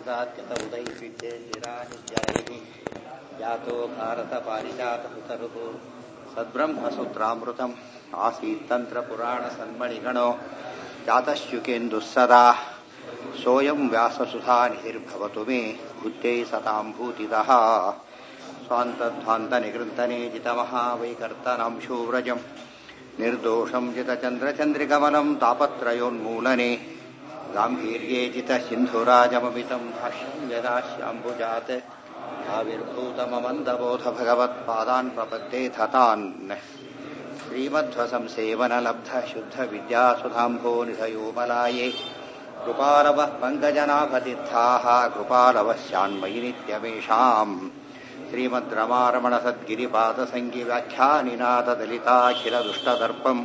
ಉದಾತ್ಯತ ಉದೈವಿದ್ಯೆ ಚಿರಾನಿತ್ಯರೈಃ ಯಾತೋ ಭಾರತ ಪಾರಿಜಾತಹುತರುಃ ಸದ್ಬ್ರಹ್ಮಸೂತ್ರಾಮೃತಂ ಆಸೀತ್ತಂತ್ರ ಪುರಾಣ ಸನ್ಮಣಿಗಣೋ ಜಾತಶ್ಯುಕೇಂದುಃ ಸದಾ ಸೋಯಂ ವ್ಯಾಸಸುಧಾನಿರ್ಭವತು ಮೇ ಬುದ್ಧೈ ಸತಾಂ ಭೂತಿದಃ ಸ್ವಾಂತಧ್ವಾಂತನಿಗೃಂತನೇ ಜಿತಮಹಾವೈಕರ್ತನಾಂಶೂವ್ರಜಂ ನಿರ್ದೋಷಂ ಜಿತಚಂದ್ರಚಂದ್ರಿಕಮಲಂ ತಾಪತ್ರಯೋನ್ಮೂಲನೆ ಗಾಂಭೀರ್ಯೇ ಜಿತಸಿಂಧುರಾಜಮಮಿತಂ ಭಾಷ್ಯಂ ಯದಾಶ್ಯಾಂಬುಜಾತ್ ಆವಿರ್ಭೂತಮಮಂದಬೋಧ ಭಗವತ್ಪಾದಾನ್ ಪ್ರಪದ್ಯೇಥ ತಾನ್ ಶ್ರೀಮಧ್ವಸಂಸೇವನಲಬ್ಧ ಶುದ್ಧ ವಿದ್ಯಾಸುಧಾಂಭೋ ನಿಧಯೋಮಲಾಯೇ ಕೃಪಾಲವಃ ಪಂಕಜನಾಭತಿರ್ಥಾಃ ಕೃಪಾಲವಃ ಸ್ಯಾನ್ಮಯಿ ನಿತ್ಯಮೇಷಾಂ ಶ್ರೀಮದ್ರಮಾರಮಣ ಸದ್ಗಿರಿಪಾದಸಂಗಿ ವ್ಯಾಖ್ಯಾನಿನಾಥದಲಿತಾಖಿಲದುಷ್ಟದರ್ಪಂ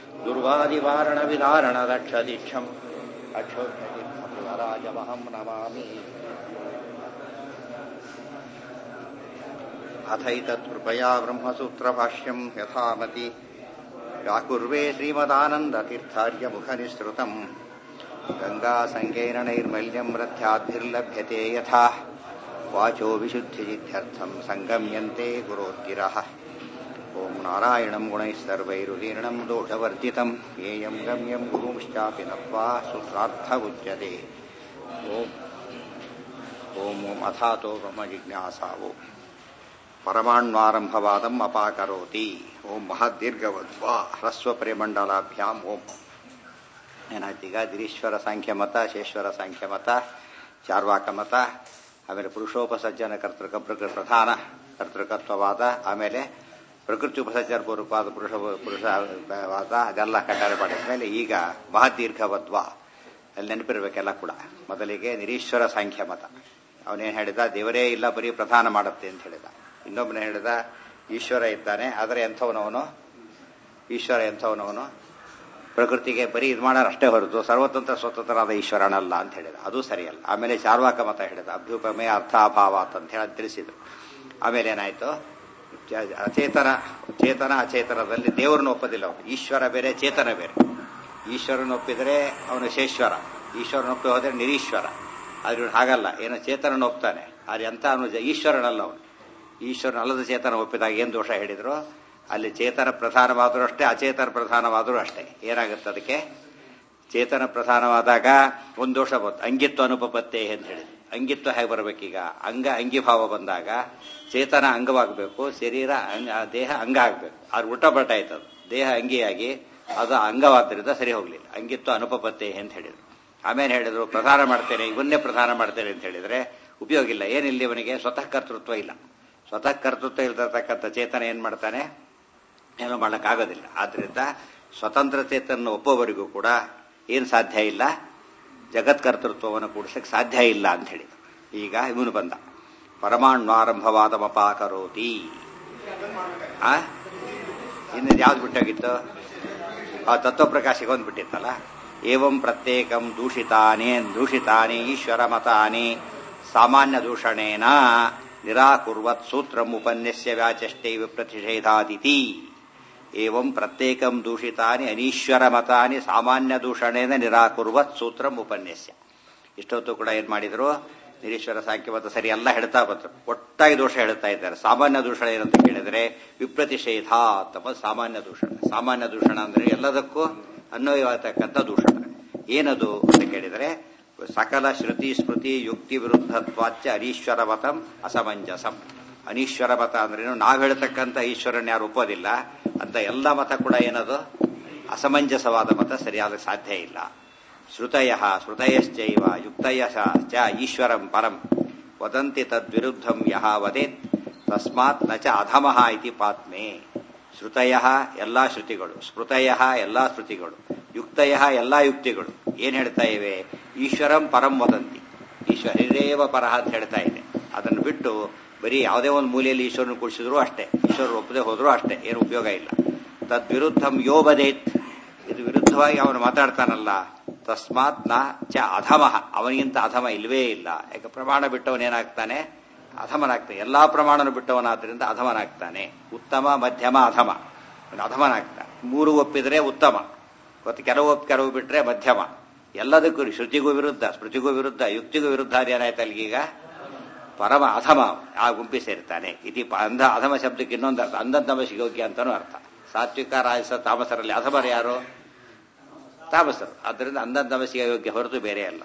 ದುರ್ವಾದಿವಾರಣವಿದಾರಣದಕ್ಷದೀಕ್ಷಂ ಅಕ್ಷೋಭ್ಯತಿರ್ಭರಾಜಮಹಂ ನಮಾಮಿ. ಅಥೈತತ್ಕೃಪಯಾ ಬ್ರಹ್ಮಸೂತ್ರಭಾಷ್ಯಂ ಯಥಾಮತಿ ವ್ಯಾಕುರ್ವೇ ಶ್ರೀಮದಾನಂದತೀರ್ಥಾರ್ಯಮುಖನಿಸೃತಂ ಗಂಗಾಸಂಗೇನ ರಥ್ಯಾದ್ಭಿರ್ಲಭ್ಯತೆ ಯಥಾ ವಾಚೋ ವಿಶುದ್ಧಿಸಿದ್ಧ್ಯರ್ಥಂ ಸಂಗಮ್ಯಂತೆ ಗುರೋರ್ಗಿರಃ. ಓಂ ನಾರಾಯಣಂ ಗುಣೈಃ ಸರ್ವೈರುದೀರ್ಣಂ ದೋಷವರ್ಜಿತಂ ಜ್ಞೇಯಂ ಗಮ್ಯಂ ಗುರುಂಶ್ಚಾಪಿ ನತ್ವಾ ಸೂತ್ರಾರ್ಥ ಉಚ್ಯತೆ. ಓಂ ಓಂ ಓಂ ಅಥಾತೋ ಬ್ರಹ್ಮ ಜಿಜ್ಞಾಸಾವೋ ಪರಮಾಣ್ವಾರಂಭವಾದಂ ಅಪಾಕರೋತಿ. ಓಂ ಮಹದೀರ್ಘವದ್ವಾ ಹ್ರಸ್ವ ಪರಿಮಂಡಲಾಭ್ಯಾಂ. ಓಂ ಏನಾಯ್ತೀಗ ದಿರೀಶ್ವರ ಸಾಂಖ್ಯಮತ, ಶೇಶ್ವರ ಸಾಂಖ್ಯಮತ, ಚಾರ್ವಾಕ ಮತ, ಆಮೇಲೆ ಪುರುಷೋಪಸಜ್ಜನ ಪ್ರಧಾನ ಕರ್ತೃಕತ್ವವಾದ, ಆಮೇಲೆ ಪ್ರಕೃತಿ ಉಪಸಜ್ಜನ ಪೂರ್ವಕವಾದ ಪುರುಷವಾದ, ಅದೆಲ್ಲ ಕಟ್ಟಾರೆ ಮಾಡಿದ ಮೇಲೆ ಈಗ ಮಹದೀರ್ಘವದ್ವಾ ಅಲ್ಲಿ ನೆನಪಿರ್ಬೇಕೆಲ್ಲ ಕೂಡ. ಮೊದಲಿಗೆ ನಿರೀಶ್ವರ ಸಾಂಖ್ಯಮತ, ಅವನೇನು ಹೇಳಿದ, ದೇವರೇ ಇಲ್ಲ ಬರೀ ಪ್ರಧಾನ ಮಾಡುತ್ತೆ ಅಂತ ಹೇಳಿದ. ಇನ್ನೊಬ್ಬನ ಹೇಳಿದ ಈಶ್ವರ ಇದ್ದಾನೆ, ಆದರೆ ಎಂಥವನವನು ಈಶ್ವರ ಎಂಥವನವನು ಪ್ರಕೃತಿಗೆ ಬರೀ ಇದು ಮಾಡೋರು ಅಷ್ಟೇ ಹೊರತು ಸರ್ವತಂತ್ರ ಸ್ವತಂತ್ರನಾದ ಈಶ್ವರನಲ್ಲ ಅಂತ ಹೇಳಿದ. ಅದು ಸರಿಯಲ್ಲ. ಆಮೇಲೆ ಚಾರ್ವಾಕ ಮತ ಹೇಳಿದ, ಅಭ್ಯುಪಮೆ ಅರ್ಥಾಭಾವಾತ್ ಅಂತ ಹೇಳಿ ತಿಳಿಸಿದ್ರು. ಆಮೇಲೆ ಏನಾಯ್ತು, ಚೇತನ ಅಚೇತನದಲ್ಲಿ ದೇವರನ್ನು ಒಪ್ಪದಿಲ್ಲ ಅವನು. ಈಶ್ವರ ಬೇರೆ, ಚೇತನ ಬೇರೆ. ಈಶ್ವರನ ಒಪ್ಪಿದರೆ ಅವನು ಶೇಶ್ವರ, ಈಶ್ವರನ ಒಪ್ಪಿ ಹೋದರೆ ನಿರೀಶ್ವರ. ಆದ್ರೆ ಹಾಗಲ್ಲ, ಏನೋ ಚೇತನನ ಒಪ್ತಾನೆ, ಆದ್ರೆ ಅಂತ ಅವನು ಈಶ್ವರನಲ್ಲ. ಅವನು ಈಶ್ವರನಲ್ಲದ ಚೇತನ ಒಪ್ಪಿದಾಗ ಏನು ದೋಷ ಹೇಳಿದ್ರು, ಅಲ್ಲಿ ಚೇತನ ಪ್ರಧಾನವಾದರೂ ಅಷ್ಟೇ, ಅಚೇತನ ಪ್ರಧಾನವಾದರೂ ಅಷ್ಟೇ. ಏನಾಗುತ್ತೆ ಅದಕ್ಕೆ, ಚೇತನ ಪ್ರಧಾನವಾದಾಗ ಒಂದು ದೋಷ ಬಂತು, ಅಂಗಿತ್ವ ಅನುಪಪತ್ತೆ ಅಂತ ಹೇಳಿದ್ರು. ಅಂಗಿತ್ವ ಹೇಗೆ ಬರಬೇಕೀಗ, ಅಂಗಿಭಾವ ಬಂದಾಗ ಚೇತನ ಅಂಗವಾಗಬೇಕು, ಶರೀರ ದೇಹ ಅಂಗ ಆಗಬೇಕು. ಅದು ಉಲ್ಟಪಲ್ಟ ಆಯ್ತದು, ದೇಹ ಅಂಗಿಯಾಗಿ ಅದು ಅಂಗವಾದ್ದರಿಂದ ಸರಿ ಹೋಗ್ಲಿಲ್ಲ. ಅಂಗಿತ್ವ ಅನುಪಪತ್ತೆ ಅಂತ ಹೇಳಿದ್ರು. ಆಮೇಲೆ ಹೇಳಿದ್ರು ಪ್ರಧಾನ ಮಾಡ್ತೇನೆ, ಇವನ್ನೇ ಪ್ರಧಾನ ಮಾಡ್ತೇನೆ ಅಂತ ಹೇಳಿದ್ರೆ ಉಪಯೋಗ ಇಲ್ಲ. ಏನಿಲ್ಲ, ಇವನಿಗೆ ಸ್ವತಃ ಕರ್ತೃತ್ವ ಇಲ್ಲ. ಸ್ವತಃ ಕರ್ತೃತ್ವ ಇಲ್ದಿರ್ತಕ್ಕಂಥ ಚೇತನ ಏನ್ ಮಾಡ್ತಾನೆ, ಏನೋ ಮಾಡಕ್ಕಾಗೋದಿಲ್ಲ. ಆದ್ರಿಂದ ಸ್ವತಂತ್ರ ಚೇತನ ಒಪ್ಪೋವರೆಗೂ ಕೂಡ ಏನು ಸಾಧ್ಯ ಇಲ್ಲ, ಜಗತ್ಕರ್ತೃತ್ವವನ್ನು ಕೂಡಿಸಕ್ಕೆ ಸಾಧ್ಯ ಇಲ್ಲ ಅಂತ ಹೇಳಿ. ಈಗ ಇವನು ಬಂದ, ಪರಮಾಣ್ವಾರಂಭವಾದ ಮಪಾಕರೋತಿ. ಇನ್ನು ಯಾವ್ದು ಬಿಟ್ಟೋಗಿತ್ತು, ಆ ತತ್ವಪ್ರಕಾಶಿಗೆ ಒಂದು ಬಿಟ್ಟಿತ್ತಲ್ಲ. ಏವಂ ಪ್ರತ್ಯೇಕಂ ದೂಷಿತಾನಿ ಈಶ್ವರ ಮತಾನಿ ಸಾಮಾನ್ಯ ದೂಷಣೇನ ನಿರಾಕುರ್ವತ್ ಸೂತ್ರಂ ಉಪನ್ಯಸ್ಯ ವ್ಯಾಚಷ್ಟೇ ವಿಪ್ರತಿಷೇಧಾದಿತಿ. ಏವಂ ಪ್ರತ್ಯೇಕಂ ದೂಷಿತಾನಿ ಅನೀಶ್ವರ ಮತಾನಿ ಸಾಮಾನ್ಯ ದೂಷಣೇನ ನಿರಾಕುರ್ವತ್ ಸೂತ್ರಂ ಉಪನ್ಯಸ್ಯ. ಇಷ್ಟೊತ್ತು ಕೂಡ ಏನ್ ಮಾಡಿದ್ರು, ನಿರೀಶ್ವರ ಸಾಂಖ್ಯಮತ ಸರಿ ಎಲ್ಲ ಹೇಳ್ತಾ ಬಂದ್ರು, ಒಟ್ಟಾಗಿ ದೋಷ ಹೇಳ್ತಾ ಇದ್ದಾರೆ. ಸಾಮಾನ್ಯ ದೂಷಣ ಏನಂತ ಕೇಳಿದ್ರೆ ವಿಪ್ರತಿಷೇಧ ಅಥವಾ ಸಾಮಾನ್ಯ ದೂಷಣ. ಸಾಮಾನ್ಯ ದೂಷಣ ಅಂದ್ರೆ ಎಲ್ಲದಕ್ಕೂ ಅನ್ವಯವಾಗತಕ್ಕಂಥ ದೂಷಣ. ಏನದು ಅಂತ ಕೇಳಿದರೆ, ಸಕಲ ಶ್ರುತಿ ಸ್ಮೃತಿ ಯುಕ್ತಿ ವಿರುದ್ಧತ್ವಾಚ್ಯ ಅನೀಶ್ವರ ಮತಂ ಅಸಮಂಜಸಂ. ಅನೀಶ್ವರ ಮತ ಅಂದ್ರೇನು, ನಾವು ಹೇಳ್ತಕ್ಕಂಥ ಈಶ್ವರನ್ ಯಾರು ಒಪ್ಪೋದಿಲ್ಲ ಅಂತ ಎಲ್ಲ ಮತ ಕೂಡ ಏನದು ಅಸಮಂಜಸವಾದ ಮತ, ಸರಿಯಾದ ಸಾಧ್ಯ ಇಲ್ಲ. ಶ್ರುತಯಶ್ಚೈವ ಯುಕ್ತಯ ಚ ಈಶ್ವರಂ ಪರಂ ವದಂತಿ ತದ್ವಿರುದ್ಧಂ ಯಹ ವದೇತ್ ತಸ್ಮಾತ್ ನ ಚ ಅಧಮಃ ಇತಿ ಪಾತ್ಮೆ. ಶ್ರುತಯ ಎಲ್ಲಾ ಶ್ರುತಿಗಳು, ಸ್ಮೃತಯ ಎಲ್ಲಾ ಸ್ಮೃತಿಗಳು, ಯುಕ್ತಯ ಎಲ್ಲಾ ಯುಕ್ತಿಗಳು ಏನ್ ಹೇಳ್ತಾ ಇವೆ, ಈಶ್ವರಂ ಪರಂ ವದಂತಿ, ಈಶ್ವರ ಹಿರೇವ ಪರಹ ಅಂತ ಹೇಳ್ತಾ ಇದೆ. ಅದನ್ನು ಬಿಟ್ಟು ಬರೀ ಯಾವುದೇ ಒಂದು ಮೂಲೆಯಲ್ಲಿ ಈಶ್ವರನ ಕೂಡಿಸಿದ್ರು ಅಷ್ಟೇ, ಈಶ್ವರರು ಒಪ್ಪದೆ ಹೋದ್ರು ಅಷ್ಟೇ, ಏನು ಉಪಯೋಗ ಇಲ್ಲ. ತದ್ವಿರುದ್ಧಂ ಯೋ ಬದೇತ್, ಇದು ವಿರುದ್ಧವಾಗಿ ಅವನು ಮಾತಾಡ್ತಾನಲ್ಲ, ತಸ್ಮಾತ್ ನ ಚ ಅಧಮಃ, ಅವನಿಗಿಂತ ಅಧಮ ಇಲ್ವೇ ಇಲ್ಲ. ಯಾಕೆ, ಪ್ರಮಾಣ ಬಿಟ್ಟವನೇನಾಗ್ತಾನೆ, ಅಧಮನಾಗ್ತಾನೆ. ಎಲ್ಲಾ ಪ್ರಮಾಣನ ಬಿಟ್ಟವನಾದ್ರಿಂದ ಅಧಮನಾಗ್ತಾನೆ. ಉತ್ತಮ ಮಧ್ಯಮ ಅಧಮ, ಅಧಮನಾಗ್ತಾನೆ. ಮೂರು ಒಪ್ಪಿದ್ರೆ ಉತ್ತಮ, ಕೆಲವು ಬಿಟ್ರೆ ಮಧ್ಯಮ. ಎಲ್ಲದಕ್ಕೂ ಶ್ರುತಿಗೂ ವಿರುದ್ಧ, ಸ್ಮೃತಿಗೂ ವಿರುದ್ಧ, ಯುಕ್ತಿಗೂ ವಿರುದ್ಧ ಏನಾಯ್ತು ಅಲ್ಲಿಗೀಗ ಪರಮ ಅಧಮ ಆ ಗುಂಪಿ ಸೇರ್ತಾನೆ. ಇತಿ ಅಧಮ ಶಬ್ದಕ್ಕೆ ಇನ್ನೊಂದು ಅರ್ಥ, ಅಂಧಂತಮಸಿಗೆ ಯೋಗ್ಯ ಅಂತಾನೂ ಅರ್ಥ. ಸಾತ್ವಿಕ ರಾಜಸ ತಾಮಸರಲ್ಲಿ ಅಧಮರು ಯಾರು? ತಾಮಸರು. ಆದ್ದರಿಂದ ಅಂಧಂತಮಸಿಗೆ ಯೋಗ್ಯ ಹೊರತು ಬೇರೆ ಅಲ್ಲ.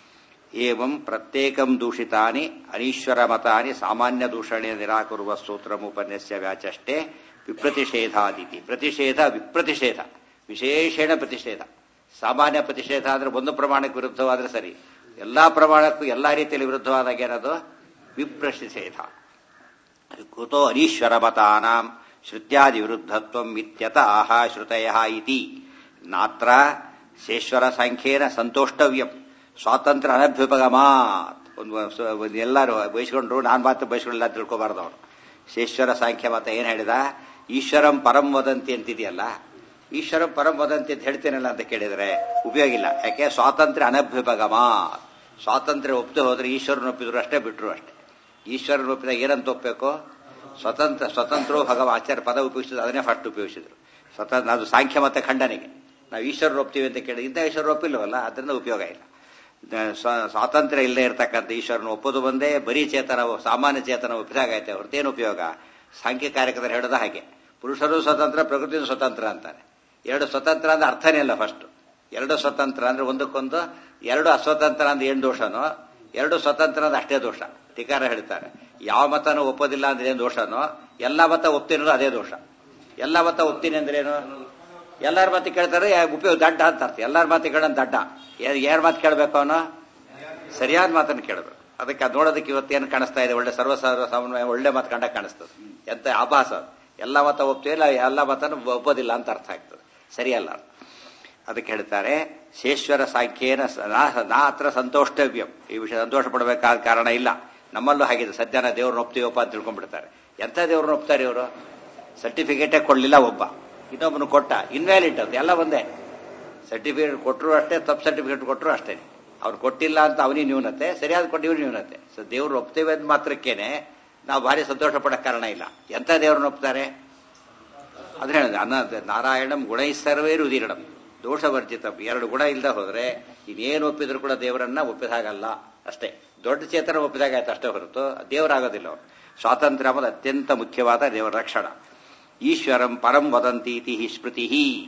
ಏವಂ ಪ್ರತ್ಯೇಕಂ ದೂಷಿತಾನಿ ಅನೀಶ್ವರ ಮತಾನಿ ಸಾಮಾನ್ಯ ದೂಷಣೆ ನಿರಾಕರುವ ಸೂತ್ರಮುಪನ್ಯಸ್ಯ ವ್ಯಾಚಷ್ಟೇ ವಿಪ್ರತಿಷೇಧಾದಿತಿ. ಪ್ರತಿಷೇಧ ವಿಪ್ರತಿಷೇಧ, ವಿಶೇಷಣ ಪ್ರತಿಷೇಧ. ಸಾಮಾನ್ಯ ಪ್ರತಿಷೇಧ ಅಂದ್ರೆ ಒಂದು ಪ್ರಮಾಣಕ್ಕೆ ವಿರುದ್ಧವಾದ್ರೆ ಸರಿ, ಎಲ್ಲಾ ಪ್ರಮಾಣಕ್ಕೂ ಎಲ್ಲಾ ರೀತಿಯಲ್ಲಿ ವಿರುದ್ಧವಾದಾಗ ಏನದು ವಿಪ್ರತಿಷೇಧ. ಕುತೋ ಅನೀಶ್ವರ ಮತಾನಾಂ ಶ್ರುತ್ಯಾದಿ ವಿರುದ್ಧತ್ವಂ ಇತ್ಯತಃ ಶ್ರುತಯಃ ಇತಿ ನಾತ್ರ ಶೇಶ್ವರ ಸಾಂಖ್ಯೇನ ಸಂತೋಷ್ಟವ್ಯಂ ಸ್ವಾತಂತ್ರ್ಯ ಅನಭ್ಯುಪಗಮಾತ್. ಎಲ್ಲರೂ ಬಯಸ್ಕೊಂಡ್ರು, ನಾನು ಮಾತ್ರ ಬಯಸ್ಕೊಳ್ಳಿಲ್ಲ ತಿಳ್ಕೋಬಾರ್ದು ಅವರು. ಶೇಶ್ವರ ಸಾಂಖ್ಯ ಮತ ಏನ್ ಹೇಳಿದ? ಈಶ್ವರಂ ಪರಂ ವದಂತಿ ಅಂತಿದೆಯಲ್ಲ, ಈಶ್ವರಂ ಪರಂ ವದಂತಿ ಅಂತ ಹೇಳ್ತೇನಲ್ಲ ಅಂತ ಕೇಳಿದ್ರೆ ಉಪಯೋಗ ಇಲ್ಲ. ಯಾಕೆ? ಸ್ವಾತಂತ್ರ್ಯ ಅನಭ್ಯುಪಗಮಾತ್. ಸ್ವಾತಂತ್ರ್ಯ ಒಪ್ಪದೆ ಹೋದ್ರೆ ಈಶ್ವರನ ಒಪ್ಪಿದ್ರು ಅಷ್ಟೇ, ಬಿಟ್ರು ಅಷ್ಟೇ. ಈಶ್ವರನ ಒಪ್ಪಿದಾಗ ಏನಂತ ಒಪ್ಪಬೇಕು? ಸ್ವತಂತ್ರೋ ಭಗವ ಆಚಾರ್ಯ ಪದ ಉಪಯೋಗಿಸಿದ್ರು, ಅದನ್ನೇ ಫಸ್ಟ್ ಉಪಯೋಗಿಸಿದ್ರು. ಅದು ಸಾಂಖ್ಯ ಮತ ಖಂಡನೆಗೆ. ನಾವು ಈಶ್ವರನ ಒಪ್ತೀವಿ ಅಂತ ಕೇಳಿದ್ರೆ ಇಂಥ ಈಶ್ವರ ಒಪ್ಪಿಲ್ವಲ್ಲ, ಅದರಿಂದ ಉಪಯೋಗ ಇಲ್ಲ. ಸ್ವಾತಂತ್ರ್ಯ ಇಲ್ಲದೆ ಇರತಕ್ಕಂಥ ಈಶ್ವರನ ಒಪ್ಪೋದು ಬಂದೇ ಬರೀ ಚೇತನ, ಸಾಮಾನ್ಯ ಚೇತನ ಒಪ್ಪಿದಾಗೈತೆ ಹೊರತೇನು ಉಪಯೋಗ? ಸಾಂಖ್ಯ ಕಾರ್ಯಕರ್ತರು ಹೇಳೋದು ಹಾಗೆ, ಪುರುಷರು ಸ್ವತಂತ್ರ, ಪ್ರಕೃತಿಯು ಸ್ವತಂತ್ರ ಅಂತಾರೆ. ಎರಡು ಸ್ವತಂತ್ರ ಅಂದ್ರೆ ಅರ್ಥನೇ ಇಲ್ಲ. ಫಸ್ಟ್ ಎರಡು ಸ್ವತಂತ್ರ ಅಂದ್ರೆ ಒಂದಕ್ಕೊಂದು, ಎರಡು ಅಸ್ವತಂತ್ರ ಅಂದ್ರೆ ಏನ್ ದೋಷನೋ, ಎರಡು ಸ್ವತಂತ್ರ ಅಂದ್ರೆ ಅಷ್ಟೇ ದೋಷ. ಟೀಕಾರ ಹೇಳ್ತಾರೆ, ಯಾವ ಮತನೂ ಒಪ್ಪೋದಿಲ್ಲ ಅಂದ್ರೆ ಏನ್ ದೋಷನೋ, ಎಲ್ಲಾ ಮತ ಒಪ್ತೀನಿ ಅದೇ ದೋಷ. ಎಲ್ಲಾ ಮತ ಒಪ್ತೀನಿ ಅಂದ್ರೆ ಏನು? ಎಲ್ಲಾರ ಮಾತು ಕೇಳ್ತಾರೆ, ಉಪಯೋಗ ದಡ್ಡ ಅಂತ ಅರ್ಥ. ಎಲ್ಲಾರ ಮಾತು ಕೇಳೋನ್ ದಡ್ಡ. ಯಾರ ಮಾತು ಕೇಳಬೇಕು? ಅವನು ಸರಿಯಾದ ಮಾತನ್ನು ಕೇಳಬೇಕು. ಅದಕ್ಕೆ ಅದು ನೋಡೋದಕ್ಕೆ ಇವತ್ತೇನು ಕಾಣಿಸ್ತಾ ಇದೆ, ಒಳ್ಳೆ ಸರ್ವಸಾರ ಸಮನ್ವಯ, ಒಳ್ಳೆ ಮಾತು ಕಂಡ ಕಾಣಿಸ್ತದೆ. ಎಂತ ಆಭಾಸ. ಎಲ್ಲ ಮತ ಒಪ್ತೀವಿಲ್ಲ, ಎಲ್ಲ ಮತನೂ ಒಪ್ಪೋದಿಲ್ಲ ಅಂತ ಅರ್ಥ ಆಗ್ತದೆ, ಸರಿಯಲ್ಲ. ಅದಕ್ಕೆ ಹೇಳ್ತಾರೆ ಶೇಶ್ವರ ಸಾಂಖ್ಯೇನ ನಾತ್ರ ಸಂತೋಷ್ಟವ್ಯಂ. ಈ ವಿಷಯ ಸಂತೋಷ ಪಡಬೇಕಾದ ಕಾರಣ ಇಲ್ಲ. ನಮ್ಮಲ್ಲೂ ಹಾಗಿದೆ. ಸದ್ಯನ ದೇವ್ರನ್ನ ಒಪ್ತೀವಪ್ಪ ಅಂತ ತಿಳ್ಕೊಂಡ್ಬಿಡ್ತಾರೆ. ಎಂತ ದೇವ್ರನ್ನ ಒಪ್ತಾರೆ ಇವರು? ಸರ್ಟಿಫಿಕೇಟೇ ಕೊಡ್ಲಿಲ್ಲ ಒಬ್ಬ, ಇನ್ನೊಬ್ಬನು ಕೊಟ್ಟ, ಇನ್ವ್ಯಾಲಿಡ್ ಅದು. ಎಲ್ಲ ಒಂದೇ. ಸರ್ಟಿಫಿಕೇಟ್ ಕೊಟ್ಟರು ಅಷ್ಟೇ, ತಪ್ಪು ಸರ್ಟಿಫಿಕೇಟ್ ಕೊಟ್ಟರು ಅಷ್ಟೇ. ಅವ್ರು ಕೊಟ್ಟಿಲ್ಲ ಅಂತ ಅವನಿಗೆ ನ್ಯೂನತೆ, ಸರಿಯಾದ ಕೊಟ್ಟು ಇವ್ರು ನ್ಯೂನತೆ. ಸೊ ದೇವ್ರು ಒಪ್ತೇವೆ ಅಂದ ಮಾತ್ರಕ್ಕೇನೆ ನಾವು ಭಾರಿ ಸಂತೋಷ ಪಡೋಕೆ ಕಾರಣ ಇಲ್ಲ. ಎಂತ ದೇವ್ರನ್ನ ಒಪ್ತಾರೆ? ಅದ್ರ ಹೇಳಿದ್ರೆ ನಾರಾಯಣಂ ಗುಣೈ ಸರ್ವೇ ರುದಿರಣಂ ದೋಷವರ್ಜಿತ. ಎರಡು ಗುಣ ಇಲ್ಲದೆ ಹೋದ್ರೆ ಇನ್ನೇನು ಒಪ್ಪಿದ್ರು ಕೂಡ ದೇವರನ್ನ ಒಪ್ಪಿದಾಗಲ್ಲ ಅಷ್ಟೇ. ದೊಡ್ಡ ಚೇತನ ಒಪ್ಪಿದಾಗ ಆಯ್ತು ಅಷ್ಟೇ ಹೊರತು ದೇವರಾಗೋದಿಲ್ಲ ಅವರು. ಸ್ವಾತಂತ್ರ್ಯ ಅನ್ನೋದು ಅತ್ಯಂತ ಮುಖ್ಯವಾದ ದೇವರ ಲಕ್ಷಣ. ಈಶ್ವರಂ ಪರಂ ವದಂತೀತಿ ಹಿ ಸ್ಮೃತಿ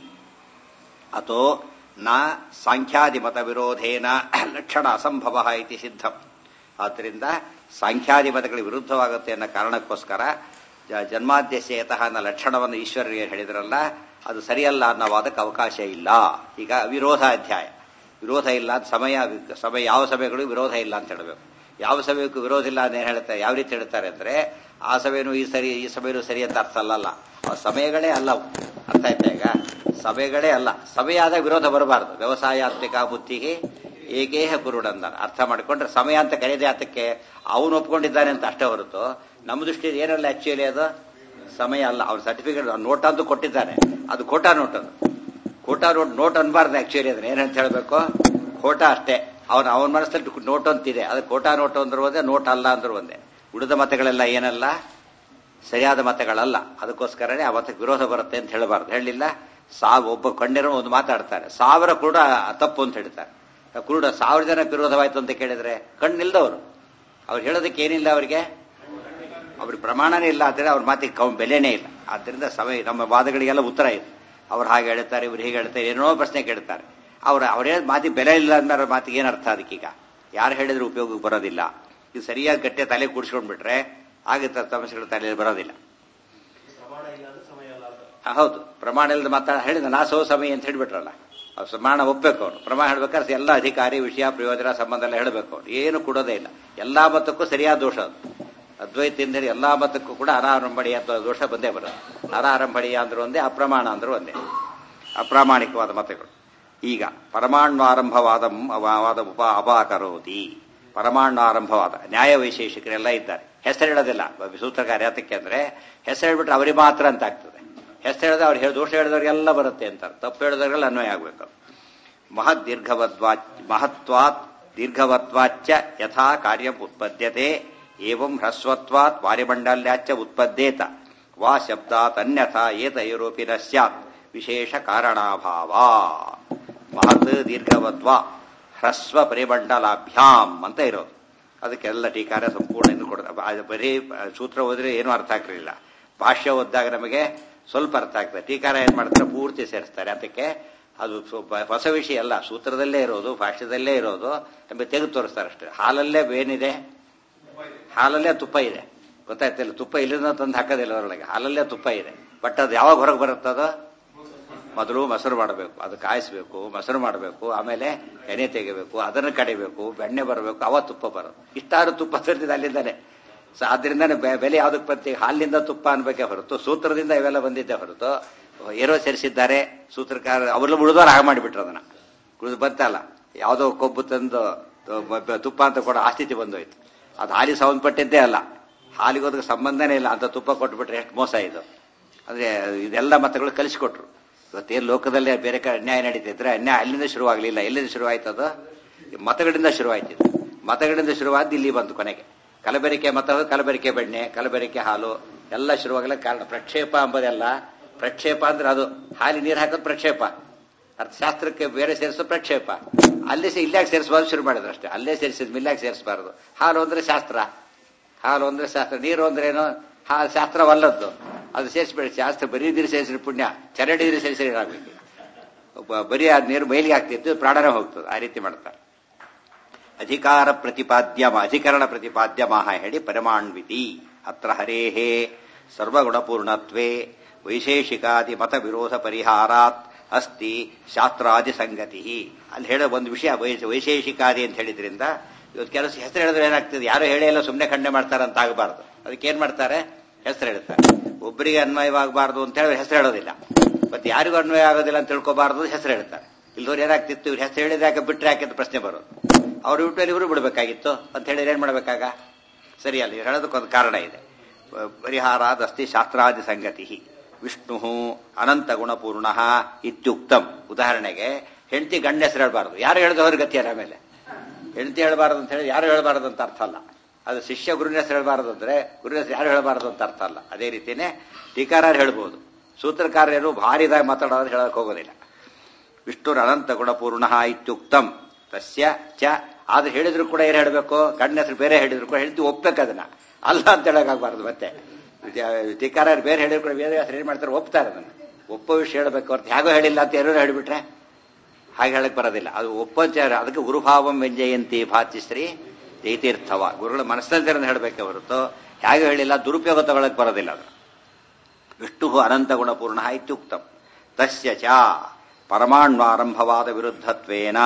ಅಥೋ ನ ಸಾಂಖ್ಯಾದಿ ಮತ ವಿರೋಧೇನ ಲಕ್ಷಣ ಅಸಂಭವ ಇತಿ ಸಿದ್ಧಂ. ಆದ್ದರಿಂದ ಸಾಂಖ್ಯಾದಿ ಮತಗಳಿಗೆ ವಿರುದ್ಧವಾಗುತ್ತೆ ಅನ್ನೋ ಕಾರಣಕ್ಕೋಸ್ಕರ ಜನ್ಮಾದ್ಯಸ್ಯತಃ ಅನ್ನೋ ಲಕ್ಷಣವನ್ನು ಈಶ್ವರರಿಗೆ ಹೇಳಿದ್ರಲ್ಲ, ಅದು ಸರಿಯಲ್ಲ ಅನ್ನೋ ವಾದಕ್ಕೆ ಅವಕಾಶ ಇಲ್ಲ. ಈಗ ವಿರೋಧ ಅಧ್ಯಾಯ. ವಿರೋಧ ಇಲ್ಲ ಅಂತ ಸಮಯ ಯಾವ ಸಭೆಗಳು ವಿರೋಧ ಇಲ್ಲ ಅಂತ ಹೇಳಬೇಕು. ಯಾವ ಸಭೆಗೂ ವಿರೋಧ ಇಲ್ಲ ಅಂತ ಹೇಳ್ತಾರೆ. ಯಾವ ರೀತಿ ಹೇಳ್ತಾರೆ ಅಂದ್ರೆ, ಆ ಸಭೆನೂ ಈ ಸರಿ, ಈ ಸಭೆನೂ ಸರಿ ಅಂತ ಅರ್ಥ ಅಲ್ಲಲ್ಲ. ಆ ಸಮಯಗಳೇ ಅಲ್ಲ. ಅರ್ಥ ಆಯ್ತಾ? ಈಗ ಸಭೆಗಳೇ ಅಲ್ಲ. ಸಮಯ ಆದಾಗ ವಿರೋಧ ಬರಬಾರದು. ವ್ಯವಸಾಯಾತ್ಮಿಕ ಬುದ್ಧಿಗೆ ಏಕೇಹ ಕುರುಡಂದ ಅರ್ಥ ಮಾಡಿಕೊಂಡ್ರೆ ಸಮಯ ಅಂತ ಕರೆಯದೆ ಆತಕ್ಕೆ ಅವನು ಒಪ್ಕೊಂಡಿದ್ದಾನೆ ಅಂತ ಅಷ್ಟೇ ಹೊರತು ನಮ್ಮ ದೃಷ್ಟಿಯಲ್ಲಿ ಏನಲ್ಲ. ಆಕ್ಚುಲಿ ಅದು ಸಮಯ ಅಲ್ಲ. ಅವ್ರ ಸರ್ಟಿಫಿಕೇಟ್ ನೋಟ್ ಅಂತೂ ಕೊಟ್ಟಿದ್ದಾನೆ, ಅದು ಖೋಟಾ ನೋಟ್. ಅದು ಖೋಟಾ ನೋಟ್ ಅನ್ಬಾರ್ದು. ಆಕ್ಚುಲಿ ಅದನ್ನ ಏನಂತ ಹೇಳ್ಬೇಕು? ಖೋಟಾ ಅಷ್ಟೇ. ಅವನ ಮನಸ್ಸಲ್ಲಿ ನೋಟ್ ಅಂತಿದೆ, ಅದು ಖೋಟಾ ನೋಟ್ ಅಂದ್ರೂ ಒಂದೇ, ನೋಟ್ ಅಲ್ಲ ಅಂದ್ರೂ ಒಂದೇ. ಉಳಿದ ಮತಗಳೆಲ್ಲ ಏನಲ್ಲ, ಸರಿಯಾದ ಮತಗಳಲ್ಲ. ಅದಕ್ಕೋಸ್ಕರನೇ ಆ ಮತಕ್ಕೆ ವಿರೋಧ ಬರುತ್ತೆ ಅಂತ ಹೇಳಬಾರ್ದು. ಹೇಳಲಿಲ್ಲ. ಒಬ್ಬ ಕಣ್ಣಿರೋ ಒಂದು ಮಾತಾಡ್ತಾರೆ, 1000 ಕುರುಡ ತಪ್ಪು ಅಂತ ಹೇಳ್ತಾರೆ. ಕುರುಡ 1000 ಜನಕ್ಕೆ ವಿರೋಧವಾಯ್ತು ಅಂತ ಕೇಳಿದ್ರೆ ಕಣ್ಣಿಲ್ದವರು, ಅವ್ರು ಹೇಳೋದಕ್ಕೆ ಏನಿಲ್ಲ, ಅವ್ರಿಗೆ ಪ್ರಮಾಣನೇ ಇಲ್ಲ. ಆದರೆ ಅವ್ರ ಮಾತಿಗೆ ಬೆಲೆನೇ ಇಲ್ಲ. ಆದ್ದರಿಂದ ಸಮಯ ನಮ್ಮ ವಾದಗಳಿಗೆಲ್ಲ ಉತ್ತರ ಇದೆ. ಅವ್ರು ಹಾಗೆ ಹೇಳ್ತಾರೆ, ಇವ್ರು ಹೀಗೆ ಹೇಳ್ತಾರೆ, ಏನೋ ಪ್ರಶ್ನೆ ಕೇಳ್ತಾರೆ. ಅವ್ರ ಮಾತಿಗೆ ಬೆಲೆ ಇಲ್ಲ ಅಂದ್ರೆ ಮಾತಿಗೆ ಏನರ್ಥ? ಅದಕ್ಕೀಗ ಯಾರು ಹೇಳಿದ್ರು ಉಪಯೋಗಕ್ಕೆ ಬರೋದಿಲ್ಲ. ಇದು ಸರಿಯಾದ ಗಟ್ಟೆ ತಲೆ ಕೂಡಿಸ್ಕೊಂಡ್ಬಿಟ್ರೆ ಆಗುತ್ತೆ, ಸಮಸ್ಯೆಗಳು ತಲೆಯಲ್ಲಿ ಬರೋದಿಲ್ಲ. ಹೌದು, ಪ್ರಮಾಣ ಇಲ್ಲದ ಹೇಳಿದ ನಾಸೋ ಸಮಯ ಅಂತ ಹೇಳ್ಬಿಟ್ರಲ್ಲ, ಅವ್ರು ಪ್ರಮಾಣ ಒಪ್ಬೇಕು. ಅವ್ರು ಪ್ರಮಾಣ ಹೇಳ್ಬೇಕಾದ್ರೆ ಎಲ್ಲ ಅಧಿಕಾರಿ, ವಿಷಯ, ಪ್ರಯೋಜನ, ಸಂಬಂಧ ಎಲ್ಲ ಹೇಳಬೇಕು. ಅವ್ರು ಏನು ಕೊಡೋದೇ ಇಲ್ಲ. ಎಲ್ಲಾ ಮತಕ್ಕೂ ಸರಿಯಾದ ದೋಷ ಅದು. ಅದ್ವೈತದಿಂದ ಎಲ್ಲಾ ಮತಕ್ಕೂ ಕೂಡ ಅನಾರಂಭಣೀಯ ದೋಷ ಬಂದೇ ಬರೋದು. ಅನಾರಂಭಣೀಯ ಅಂದ್ರೂ ಒಂದೇ, ಅಪ್ರಮಾಣ ಅಂದ್ರೂ ಒಂದೇ, ಅಪ್ರಾಮಾಣಿಕವಾದ ಮತಗಳು. ಈಗ ಪರಮಾಣ್ವಾರಂಭವಾದ ಅಪಾಕರೋತಿ. ಪರಮಾಣ್ವಾರಂಭವಾದ ನ್ಯಾಯ ವೈಶೇಷಿಕರೆಲ್ಲ ಇದ್ದಾರೆ. ಹೆಸರು ಹೇಳೋದಿಲ್ಲ ಸೂತ್ರಕಾರ. ಯಾತಕ್ಕೆ ಅಂದ್ರೆ ಹೆಸರು ಹೇಳ್ಬಿಟ್ರೆ ಅವರಿಗೆ ಮಾತ್ರ ಅಂತ ಆಗ್ತದೆ. ಹೆಸರು ಹೇಳಿದ್ರೆ ಅವ್ರು ದೋಷ ಹೇಳಿದವ್ರಿಗೆಲ್ಲ ಬರುತ್ತೆ ಅಂತಾರೆ. ತಪ್ಪು ಹೇಳಿದವ್ರಿಗೆಲ್ಲ ಅನ್ವಯ ಆಗ್ಬೇಕು. ಮಹತ್ವಾತ್ ದೀರ್ಘವತ್ವಾಚ್ಚ ಯಥಾ ಕಾರ್ಯ ಉತ್ಪದ್ಯತೆ ಏವಂ ಹ್ರಸ್ವತ್ವಾತ್ ವಾರ್ಯಮಂಡಲ್ಯಾಚ್ಚ ಉತ್ಪದ್ಯೇತ ವಾ ಶಬ್ದಾತ್ ಅನ್ಯಥಾ ಏತೈರೋಪಿ ನ ಸ್ಯಾತ್ ವಿಶೇಷ ಕಾರಣಾಭಾವ. ಮಹತ್ ದೀರ್ಘವದ್ವಾ ಹ್ರಸ್ವ ಪರಿಮಂಡಲಾಭ್ಯಾಂ ಅಂತ ಇರೋದು. ಅದಕ್ಕೆಲ್ಲ ಟೀಕಾರ ಸಂಪೂರ್ಣ ಎಂದು ಕೊಡ್ತಾರೆ. ಬರೀ ಸೂತ್ರ ಓದಿದ್ರೆ ಏನೂ ಅರ್ಥ ಆಗ್ತಿರಲಿಲ್ಲ. ಭಾಷ್ಯ ಓದಿದಾಗ ನಮಗೆ ಸ್ವಲ್ಪ ಅರ್ಥ ಆಗ್ತದೆ. ಟೀಕಾರ ಏನ್ ಮಾಡ್ತಾರೆ, ಪೂರ್ತಿ ಸೇರಿಸ್ತಾರೆ. ಅದಕ್ಕೆ ಅದು ಹೊಸ ವಿಷಯ ಅಲ್ಲ, ಸೂತ್ರದಲ್ಲೇ ಇರೋದು, ಭಾಷ್ಯದಲ್ಲೇ ಇರೋದು, ನಮಗೆ ತೆಗೆದು ತೋರಿಸ್ತಾರೆ ಅಷ್ಟೇ. ಹಾಲಲ್ಲೇ ಏನಿದೆ, ಹಾಲಲ್ಲೇ ತುಪ್ಪ ಇದೆ, ಗೊತ್ತಾಯ್ತಿಲ್ಲ. ತುಪ್ಪ ಇಲ್ಲಿಂದ ತಂದು ಹಾಕೋದಿಲ್ಲ ಅದರೊಳಗೆ, ಹಾಲಲ್ಲೇ ತುಪ್ಪ ಇದೆ. ಬಟ್ ಅದು ಯಾವಾಗ ಹೊರಗೆ ಬರುತ್ತದೋ, ಮೊದಲು ಮೊಸರು ಮಾಡಬೇಕು, ಅದು ಕಾಯಿಸ್ಬೇಕು, ಮೊಸರು ಮಾಡಬೇಕು, ಆಮೇಲೆ ಎಣ್ಣೆ ತೆಗಿಬೇಕು, ಅದನ್ನು ಕಡಿಬೇಕು, ಬೆಣ್ಣೆ ಬರಬೇಕು, ಅವ ತುಪ್ಪ ಬರೋದು. ಇಷ್ಟಾರು ತುಪ್ಪ ತರ್ತಿದೆ ಅಲ್ಲಿಂದಾನೆ. ಸೊ ಆದ್ರಿಂದಾನೆ ಬೆಲೆ ಯಾವ್ದಕ್ಕೆ ಬಂತು, ಹಾಲಿನಿಂದ ತುಪ್ಪ ಅನ್ಬೇಕೇ ಹೊರತು ಸೂತ್ರದಿಂದ ಇವೆಲ್ಲ ಬಂದಿದ್ದೆ ಹೊರತು ಏನೋ ಸೇರಿಸಿದ್ದಾರೆ ಸೂತ್ರಕಾರ. ಅವರೆಲ್ಲ ಉಳಿದವ್ರು ಹಾಗೆ ಮಾಡಿಬಿಟ್ರು ಅದನ್ನ. ಉಳಿದು ಬಂತಲ್ಲ, ಯಾವುದೋ ಕೊಬ್ಬು ತಂದು ತುಪ್ಪ ಅಂತ ಕೊಡೋ ಆ ಸ್ಥಿತಿ ಬಂದೋಯ್ತು. ಅದು ಹಾಲಿಗೆ ಸಂಬಂಧಪಟ್ಟಿದ್ದೇ ಅಲ್ಲ, ಹಾಲಿಗೋದಕ್ಕೆ ಸಂಬಂಧನೇ ಇಲ್ಲ ಅಂತ ತುಪ್ಪ ಕೊಟ್ಬಿಟ್ರೆ ಎಷ್ಟು ಮೋಸ ಇದು. ಅಂದ್ರೆ ಇದೆಲ್ಲ ಮತಗಳು ಕಲಿಸಿಕೊಟ್ರು. ಇವತ್ತೇನು ಲೋಕದಲ್ಲೇ ಬೇರೆ ಕಡೆ ಅನ್ಯಾಯ ನಡೀತಿದ್ರೆ ಅನ್ಯಾಯ ಅಲ್ಲಿಂದ ಶುರುವಾಗಲಿಲ್ಲ. ಎಲ್ಲಿಂದ ಶುರುವಾಯ್ತದು, ಮತಗಳಿಂದ ಶುರುವಾಯ್ತಿದ್ದು. ಮತಗಳಿಂದ ಶುರುವಾದ ಇಲ್ಲಿ ಬಂತು ಕೊನೆಗೆ. ಕಲಬೆರಕೆ ಮತ, ಕಲಬೆರಕೆ ಬೆಣ್ಣೆ, ಕಲಬೆರಕೆ ಹಾಲು ಎಲ್ಲ ಶುರುವಾಗಲ್ಲ ಕಾರಣ ಪ್ರಕ್ಷೇಪ ಅಂಬೋದೆಲ್ಲ. ಪ್ರಕ್ಷೇಪ ಅಂದ್ರೆ ಅದು ಹಾಲಿ ನೀರು ಹಾಕೋದು ಪ್ರಕ್ಷೇಪ. ಅರ್ಥಶಾಸ್ತ್ರಕ್ಕೆ ಬೇರೆ ಸೇರಿಸೋದು ಪ್ರಕ್ಷೇಪ. ಅಲ್ಲೇ ಇಲ್ಲಾಗ ಸೇರಿಸಬಾರ್ದು ಶುರು ಮಾಡಿದ್ರು ಅಷ್ಟೇ. ಅಲ್ಲೇ ಸೇರಿಸಿದ್ ಇಲ್ಲಾಗ ಸೇರಿಸಬಾರ್ದು. ಹಾಲು ಅಂದ್ರೆ ಶಾಸ್ತ್ರ, ಹಾಲು ಅಂದ್ರೆ ಶಾಸ್ತ್ರ. ನೀರು ಅಂದ್ರೇನು, ಶಾಸ್ತ್ರವಲ್ಲದ್ದು. ಅದು ಸೇರಿಸ್ಬೇಡಿ. ಶಾಸ್ತ್ರ ಬರೀ ನೀರು ಸೇರಿಸಿದ್ರೆ ಪುಣ್ಯ, ಚರಂಡಿ ನೀರು ಸೇರಿಸಿದ್ರೆ ಆಗ್ಬೇಕು. ಬರೀ ಆ ನೀರು ಮೈಲಿಗೆ ಆಗ್ತಿತ್ತು, ಪ್ರಾಣನೇ ಹೋಗ್ತದೆ. ಆ ರೀತಿ ಮಾಡ್ತಾರೆ. ಅಧಿಕಾರ ಪ್ರತಿಪಾದ್ಯಮ, ಅಧಿಕರಣ ಪ್ರತಿಪಾದ್ಯಮಃ ಹೇಳಿ ಪರಿಮಾಣ್ವಿತಿ. ಅತ್ರ ಹರೇಹೇ ಸರ್ವಗುಣಪೂರ್ಣತ್ವೇ ವೈಶೇಷಿಕಾದಿ ಮತ ವಿರೋಧ ಪರಿಹಾರಾತ್ ಅಸ್ತಿ ಶಾಸ್ತ್ರಾದಿ ಸಂಗತಿ. ಅಲ್ಲಿ ಹೇಳೋ ಒಂದು ವಿಷಯ ವೈಶೇಷಿಕಾದಿ ಅಂತ ಹೇಳಿದ್ರಿಂದ ಇವತ್ತು ಕೆಲಸ ಹೆಸರು ಹೇಳಿದ್ರೆ ಏನಾಗ್ತದೆ, ಯಾರು ಹೇಳೇ ಇಲ್ಲ ಸುಮ್ಮನೆ ಖಂಡನೆ ಮಾಡ್ತಾರಂತ ಆಗಬಾರ್ದು. ಅದಕ್ಕೇನ್ ಮಾಡ್ತಾರೆ, ಹೆಸರು ಹೇಳ್ತಾರೆ. ಒಬ್ಬರಿಗೆ ಅನ್ವಯವಾಗಬಾರ್ದು ಅಂತ ಹೇಳಿ ಹೆಸರು ಹೇಳೋದಿಲ್ಲ. ಮತ್ತೆ ಯಾರಿಗೂ ಅನ್ವಯ ಆಗೋದಿಲ್ಲ ಅಂತ ತಿಳ್ಕೋಬಾರ್ದು, ಹೆಸರು ಹೇಳ್ತಾರೆ. ಇಲ್ದವ್ರು ಏನಾಗ್ತಿತ್ತು, ಇವ್ರು ಹೆಸರು ಹೇಳಿದ ಯಾಕೆ ಬಿಟ್ರೆ ಯಾಕೆ ಅಂತ ಪ್ರಶ್ನೆ ಬರೋದು. ಅವ್ರು ಬಿಟ್ಟು ಇವರು ಬಿಡಬೇಕಾಗಿತ್ತು ಅಂತ ಹೇಳಿದ್ರೆ ಏನ್ ಮಾಡ್ಬೇಕಾಗ, ಸರಿ ಅಲ್ಲ. ಹೇಳೋದಕ್ಕೊಂದು ಕಾರಣ ಇದೆ. ಪರಿಹಾರಾದಸ್ತಿ ಶಾಸ್ತ್ರಾದಿ ಸಂಗತಿ. ವಿಷ್ಣು ಅನಂತ ಗುಣಪೂರ್ಣ ಇತ್ಯುಕ್ತಂ. ಉದಾಹರಣೆಗೆ ಹೆಂಡತಿ ಗಂಡ ಹೆಸರು ಹೇಳಬಾರದು, ಯಾರು ಹೇಳಿದವ್ರ ಗತಿಯಾರ ಆಮೇಲೆ ಹೆಂಡತಿ ಹೇಳಬಾರದು ಅಂತ ಹೇಳಿ ಯಾರು ಹೇಳಬಾರದು ಅಂತ ಅರ್ಥ ಅಲ್ಲ. ಅದು ಶಿಷ್ಯ ಗುರುವಿನ ಹೆಸರು ಹೇಳಬಾರದು ಅಂದ್ರೆ ಗುರುವಿನ ಹೆಸರು ಯಾರು ಹೇಳಬಾರದು ಅಂತ ಅರ್ಥ ಅಲ್ಲ. ಅದೇ ರೀತಿಯೇ ಟೀಕಾರರು ಹೇಳ್ಬೋದು, ಸೂತ್ರಕಾರರು ಭಾರಿದಾಗಿ ಮಾತಾಡೋದ್ರೆ ಹೇಳಕ್ ಹೋಗೋದಿಲ್ಲ. ವಿಷ್ಣುರ ಅನಂತ ಗುಣಪೂರ್ಣ ಇತ್ಯುಕ್ತಂ ತಸ್ಯ ಚ. ಆದ್ರೆ ಹೇಳಿದ್ರು ಕೂಡ ಏನು ಹೇಳಬೇಕು, ಗಂಡ ಹೆಸರು ಬೇರೆ ಹೇಳಿದ್ರು ಕೂಡ ಹೆಂಡತಿ ಒಪ್ಬೇಕು, ಅದನ್ನ ಅಲ್ಲ ಅಂತ ಹೇಳಕ್ಕಾಗಬಾರ್ದು. ಮತ್ತೆ ಟೀಕಾರರು ಬೇರೆ ಹೇಳಿದ್ರು ಕೂಡ ಬೇರೆ ಹೆಸರು ಏನ್ ಮಾಡ್ತಾರೆ, ಒಪ್ತಾರೆ. ಅದನ್ನ ಒಪ್ಪೋ ವಿಷಯ ಹೇಳಬೇಕು ಹೊರತು ಹೇಗೋ ಹೇಳಿಲ್ಲ ಅಂತ ಯಾರು ಹೇಳಿಬಿಟ್ರೆ ಹಾಗೆ ಹೇಳಕ್ ಬರೋದಿಲ್ಲ. ಅದು ಒಪ್ಪಂಚಾರ. ಅದಕ್ಕೆ ಗುರುಭಾವಂ ವ್ಯಂಜಯಂತಿ ಭಾತಿಶ್ರೀ ಜೈತೀರ್ಥವ. ಗುರುಗಳ ಮನಸ್ಸಿನಲ್ಲಿ ಹೇಳಬೇಕೆ ಹೊರತು ಹೇಗೆ ಹೇಳಿಲ್ಲ ದುರುಪಯೋಗ ತಗೊಳಕ್ ಬರೋದಿಲ್ಲ. ಅದು ವಿಷ್ಣು ಅನಂತ ಗುಣಪೂರ್ಣ ಇತ್ಯುಕ್ತಂ ತಸ್ಯ ಚ ಪರಮಾಣ್ವಾರಂಭವಾದ ವಿರುದ್ಧತ್ವೇನ.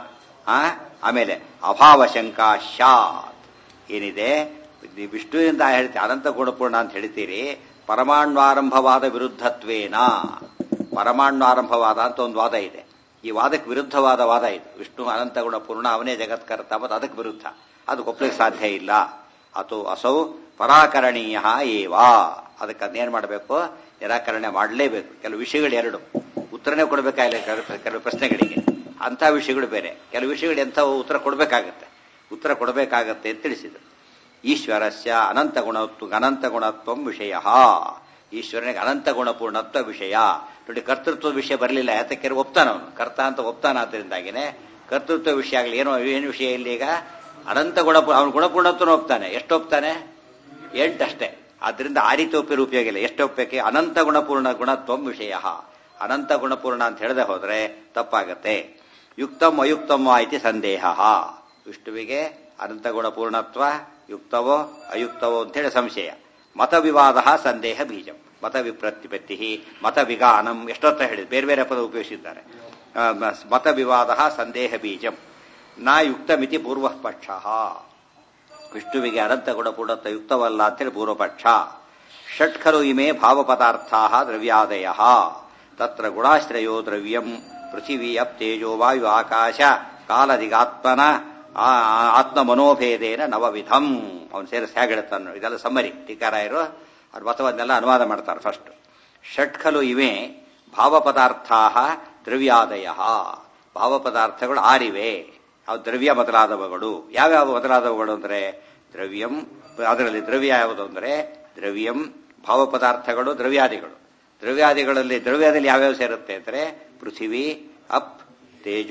ಆಮೇಲೆ ಅಭಾವಶಂಕಾ ಶಾತ್. ಏನಿದೆ, ವಿಷ್ಣುವಿನಿಂದ ಹೇಳ್ತೀವಿ ಅನಂತ ಗುಣಪೂರ್ಣ ಅಂತ ಹೇಳ್ತೀರಿ, ಪರಮಾಣ್ವಾರಂಭವಾದ ವಿರುದ್ಧತ್ವೇನ. ಪರಮಾಣ್ವಾರಂಭವಾದ ಅಂತ ಒಂದು ವಾದ ಇದೆ. ಈ ವಾದಕ್ಕೆ ವಿರುದ್ಧವಾದ ವಾದ ಇದು. ವಿಷ್ಣು ಅನಂತ ಗುಣಪೂರ್ಣ, ಅವನೇ ಜಗತ್ಕರ್ತ, ಮತ್ತು ಅದಕ್ಕೆ ವಿರುದ್ಧ. ಅದು ಒಪ್ಪಲಿಕ್ಕೆ ಸಾಧ್ಯ ಇಲ್ಲ. ಅಥೋ ಅಸೌ ಪರಾಕರಣೀಯ ಏವಾ. ಅದಕ್ಕೆ ಅದನ್ನೇನ್ ಮಾಡಬೇಕು, ನಿರಾಕರಣೆ ಮಾಡಲೇಬೇಕು. ಕೆಲವು ವಿಷಯಗಳು ಎರಡು ಉತ್ತರನೇ ಕೊಡಬೇಕಾಗಿಲ್ಲ. ಕೆಲವು ಪ್ರಶ್ನೆಗಳಿಗೆ ಅಂಥ ವಿಷಯಗಳು ಬೇರೆ, ಕೆಲವು ವಿಷಯಗಳು ಎಂಥ ಉತ್ತರ ಕೊಡಬೇಕಾಗತ್ತೆ ಅಂತ ತಿಳಿಸಿದರು. ಈಶ್ವರಸ್ಯ ಅನಂತ ಗುಣತ್ವ ವಿಷಯ. ಈಶ್ವರನಿಗೆ ಅನಂತ ಗುಣಪೂರ್ಣತ್ವ ವಿಷಯ. ನೋಡಿ, ಕರ್ತೃತ್ವದ ವಿಷಯ ಬರಲಿಲ್ಲ. ಯಾತಕ್ಕೆ ಒಪ್ತಾನ ಅವನು, ಕರ್ತ ಅಂತ ಒಪ್ತಾನ. ಆದ್ದರಿಂದಾಗಿನೇ ಕರ್ತೃತ್ವ ವಿಷಯ ಆಗಲಿ ಏನು ವಿಷಯ ಇಲ್ಲ. ಈಗ ಅನಂತ ಅವನು ಗುಣಪೂರ್ಣತ್ವನ ಒಪ್ತಾನೆ. ಎಷ್ಟು ಒಪ್ತಾನೆ, 8 ಅಷ್ಟೇ. ಆದ್ರಿಂದ ಆ ರೀತಿ ಒಪ್ಪಿರೋ ಉಪಯೋಗ ಇಲ್ಲ. ಎಷ್ಟು ಒಪ್ಪಕ್ಕೆ, ಅನಂತ ಗುಣಪೂರ್ಣ ಗುಣತ್ವ ವಿಷಯ. ಅನಂತ ಗುಣಪೂರ್ಣ ಅಂತ ಹೇಳದೆ ಹೋದ್ರೆ ತಪ್ಪಾಗತ್ತೆ. ಯುಕ್ತಂ ಅಯುಕ್ತಂ ಐತಿ ಸಂದೇಹ. ವಿಷ್ಣುವಿಗೆ ಅನಂತ ಗುಣಪೂರ್ಣತ್ವ ಯುಕ್ತವೋ ಅಯುಕ್ತವೋ ಅಂತೇಳಿ ಸಂಶಯ. ಮತ ವಿವಾದ ಸಂದೇಹ ಬೀಜಂ. ಮತ ವಿಪ್ರತಿಪತ್ತಿ, ಮತ ವಿಗಾನಂ, ಎಷ್ಟೊತ್ತ ಹೇಳಿದ್ರು, ಬೇರೆ ಬೇರೆ ಪದ ಉಪಯೋಗಿಸಿದ್ದಾರೆ. ಮತ ವಿವಾದ ಸಂದೇಹ ಬೀಜಂ ನ ಯುಕ್ತಮಿತಿ ಪೂರ್ವ ಪಕ್ಷ. ವಿಷ್ಣುವಿಗೆ ಅನಂತ ಗುಣಪೂರ್ಣತ್ವ ಯುಕ್ತವಲ್ಲ ಅಂತೇಳಿ ಪೂರ್ವಪಕ್ಷ. ಷಟ್ಖಲು ಇಮೆ ಭಾವಪದಾರ್ಥಾ ದ್ರವ್ಯಾದಯ. ತತ್ರ ಗುಣಾಶ್ರಯೋ ದ್ರವ್ಯಂ ಪೃಥಿವೀ ಅಪ್ ತೇಜೋ ವಾಯು ಆಕಾಶ ಕಾಲದಿಗಾತ್ಮನ ಆತ್ಮಮನೋಭೇದೇನ ನವವಿಧಂ. ಅವನು ಸೇರಿಸಿ ಹೇಗೆ ಹೇಳ್ತಾನೆ, ಇದೆಲ್ಲ ಸಮ್ಮರಿ. ಟೀಕಾರಾಯರು ಅವ್ರ ಮತವನ್ನೆಲ್ಲ ಅನುವಾದ ಮಾಡ್ತಾರೆ. ಫಸ್ಟ್ ಷಟ್ಖಲು ಇವೆ ಭಾವಪದಾರ್ಥಾ ದ್ರವ್ಯಾದಯ. ಭಾವಪದಾರ್ಥಗಳು 6 ಇವೆ. ಅವು ದ್ರವ್ಯ ಮೊದಲಾದವುಗಳು. ಯಾವ್ಯಾವ ಮೊದಲಾದವುಗಳು ಅಂದ್ರೆ ದ್ರವ್ಯಂ. ಅದರಲ್ಲಿ ದ್ರವ್ಯ ಯಾವುದು ಅಂದ್ರೆ ದ್ರವ್ಯಂ, ಭಾವಪದಾರ್ಥಗಳು, ದ್ರವ್ಯಾದಿಗಳು. ದ್ರವ್ಯಾದಿಗಳಲ್ಲಿ ಯಾವ್ಯಾವ ಸೇರುತ್ತೆ ಅಂದ್ರೆ ಪೃಥಿವಿ, ಅಪ್, ತೇಜೋ,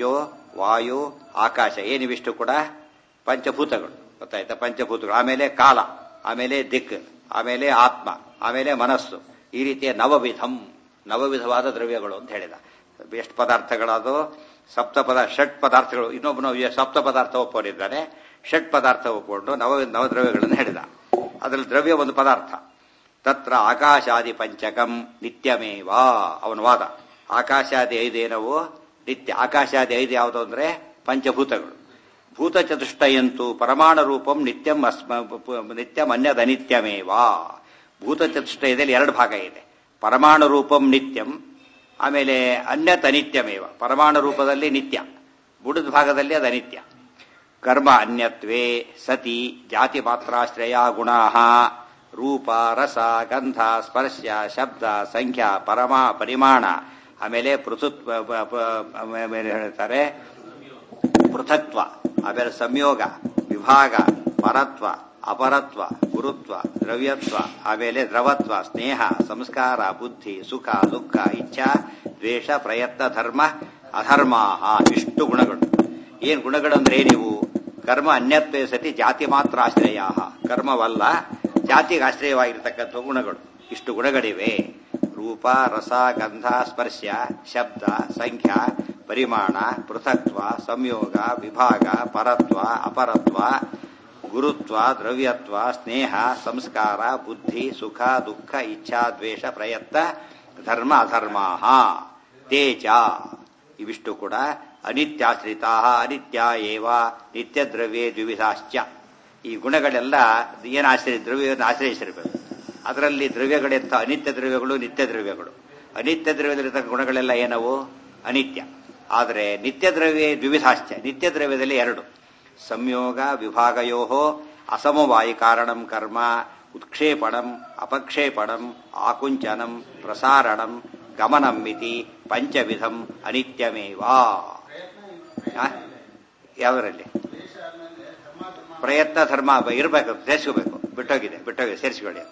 ವಾಯು ಆಕಾಶ ಏನಿವಿಷ್ಟು ಕೂಡ ಪಂಚಭೂತಗಳು, ಗೊತ್ತಾಯ್ತಾ? ಪಂಚಭೂತಗಳು, ಆಮೇಲೆ ಕಾಲ, ಆಮೇಲೆ ದಿಕ್, ಆಮೇಲೆ ಆತ್ಮ, ಆಮೇಲೆ ಮನಸ್ಸು, ಈ ರೀತಿಯ ನವವಿಧವಾದ ದ್ರವ್ಯಗಳು ಅಂತ ಹೇಳಿದ. ಎಷ್ಟು ಪದಾರ್ಥಗಳದು? ಷಟ್ ಪದಾರ್ಥಗಳು. ಇನ್ನೊಬ್ಬನು ಸಪ್ತ ಪದಾರ್ಥ ಒಪ್ಪಿದ್ದಾನೆ, ಷಟ್ ಪದಾರ್ಥ ಒಪ್ಪಿಕೊಂಡು ನವದ್ರವ್ಯಗಳನ್ನು ಹೇಳಿದ. ಅದರಲ್ಲಿ ದ್ರವ್ಯ ಒಂದು ಪದಾರ್ಥ. ತತ್ರ ಆಕಾಶಾದಿ ಪಂಚಕಂ ನಿತ್ಯಮೇವ ಅವನ ವಾದ. ಆಕಾಶಾದಿ 5 ಏನವು? ನಿತ್ಯ. ಆಕಾಶಾದಿ 5 ಯಾವುದು ಅಂದ್ರೆ ಪಂಚಭೂತಗಳು. ಭೂತ ಚತುಷ್ಟಯಂತು ಪರಮಾಣ ರೂಪಂ ನಿತ್ಯಂ ಅನ್ಯದನಿತ್ಯಮೇವ. ಭೂತ ಚತುಷ್ಟಯದಲ್ಲಿ 2 ಭಾಗ ಇದೆ. ಪರಮಾಣು ರೂಪಂ ನಿತ್ಯಂ, ಆಮೇಲೆ ಅನ್ಯತ್ ಅನಿತ್ಯಮೇವ. ಪರಮಾಣು ರೂಪದಲ್ಲಿ ನಿತ್ಯ, ಬುಡದ ಭಾಗದಲ್ಲಿ ಅದು ಅನಿತ್ಯ. ಕರ್ಮ ಅನ್ಯತ್ವೇ ಸತಿ ಜಾತಿ ಮಾತ್ರಾಶ್ರಯ ಗುಣಾ ರೂಪ ರಸ ಗಂಧ ಸ್ಪರ್ಶ ಶಬ್ದ ಸಂಖ್ಯಾ ಪರಿಮಾಣ, ಆಮೇಲೆ ಹೇಳ್ತಾರೆ ಪೃಥಕ್ತ್ವ, ಆಮೇಲೆ ಸಂಯೋಗ, ವಿಭಾಗ, ಪರತ್ವ, ಅಪರತ್ವ, ಗುರುತ್ವ, ದ್ರವ್ಯತ್ವ, ಆಮೇಲೆ ದ್ರವತ್ವ, ಸ್ನೇಹ, ಸಂಸ್ಕಾರ, ಬುದ್ಧಿ, ಸುಖ, ದುಃಖ, ಇಚ್ಛಾ, ದ್ವೇಷ, ಪ್ರಯತ್ನ, ಧರ್ಮ, ಅಧರ್ಮ. ಇಷ್ಟು ಗುಣಗಳು. ಏನ್ ಗುಣಗಳು ಅಂದ್ರೆ ನೀವು ಕರ್ಮ ಅನ್ಯತ್ವೇ ಸತಿ ಜಾತಿ ಮಾತ್ರ ಆಶ್ರಯ. ಕರ್ಮವಲ್ಲ, ಜಾತಿಗೆ ಆಶ್ರಯವಾಗಿರ್ತಕ್ಕಂಥ ಗುಣಗಳು. ಇಷ್ಟು ಗುಣಗಳಿವೆ. ರೂಪ ರಸ ಗಂಧ ಸ್ಪರ್ಶ ಶಬ್ದ ಸಂಖ್ಯಾ ಪರಿಮಾಣ ಪೃಥಕ್ತ್ವ ಸಂಯೋಗ ವಿಭಾಗ ಪರತ್ವ ಅಪರತ್ವ ಗುರುತ್ವ ದ್ರವ್ಯತ್ವ ಸ್ನೇಹ ಸಂಸ್ಕಾರ ಬುದ್ಧಿ ಸುಖ ದುಃಖ ಇಚ್ಛಾ ದ್ವೇಷ ಪ್ರಯತ್ನ ಧರ್ಮ ಅಧರ್ಮ ತೇಜ. ಇವಿಷ್ಟು ಕೂಡ ಅನಿತ್ಯಾಶ್ರಿತಾ ಅನಿತ್ಯ ಏವ ನಿತ್ಯ ದ್ರವ್ಯೇ ದ್ವಿವಿಧಾಶ್ಚ. ಈ ಗುಣಗಳೆಲ್ಲ ಏನು ದ್ರವ್ಯವನ್ನು ಆಶ್ರಯಿಸಿರಬೇಕು. ಅದರಲ್ಲಿ ದ್ರವ್ಯಗಳೆಂತ ಅನಿತ್ಯ ದ್ರವ್ಯಗಳು ನಿತ್ಯ ದ್ರವ್ಯಗಳು. ಅನಿತ್ಯ ದ್ರವ್ಯದಲ್ಲಿರ್ತಕ್ಕ ಗುಣಗಳೆಲ್ಲ ಏನವು? ಅನಿತ್ಯ. ಆದರೆ ನಿತ್ಯ ದ್ರವ್ಯ ದ್ವಿವಿಧಾಶ್ಚ. ನಿತ್ಯ ದ್ರವ್ಯದಲ್ಲಿ 2: ಸಂಯೋಗ ವಿಭಾಗಯೋ ಅಸಮವಾಯಿ ಕಾರಣಂ ಕರ್ಮ ಉತ್ಕ್ಷೇಪಣಂ ಅಪಕ್ಷೇಪಣಂ ಆಕುಂಚನಂ ಪ್ರಸಾರಣಂ ಗಮನಂ ಮಿತಿ ಪಂಚವಿಧಂ ಅನಿತ್ಯಮೇವ. ಯಾವುದರಲ್ಲಿ ಪ್ರಯತ್ನ ಧರ್ಮ ಇರಬೇಕು, ಸೇರಿಸಬೇಕು. ಬಿಟ್ಟೋಗಿದೆ ಸೇರಿಸಿಕೊಳ್ಳಿ.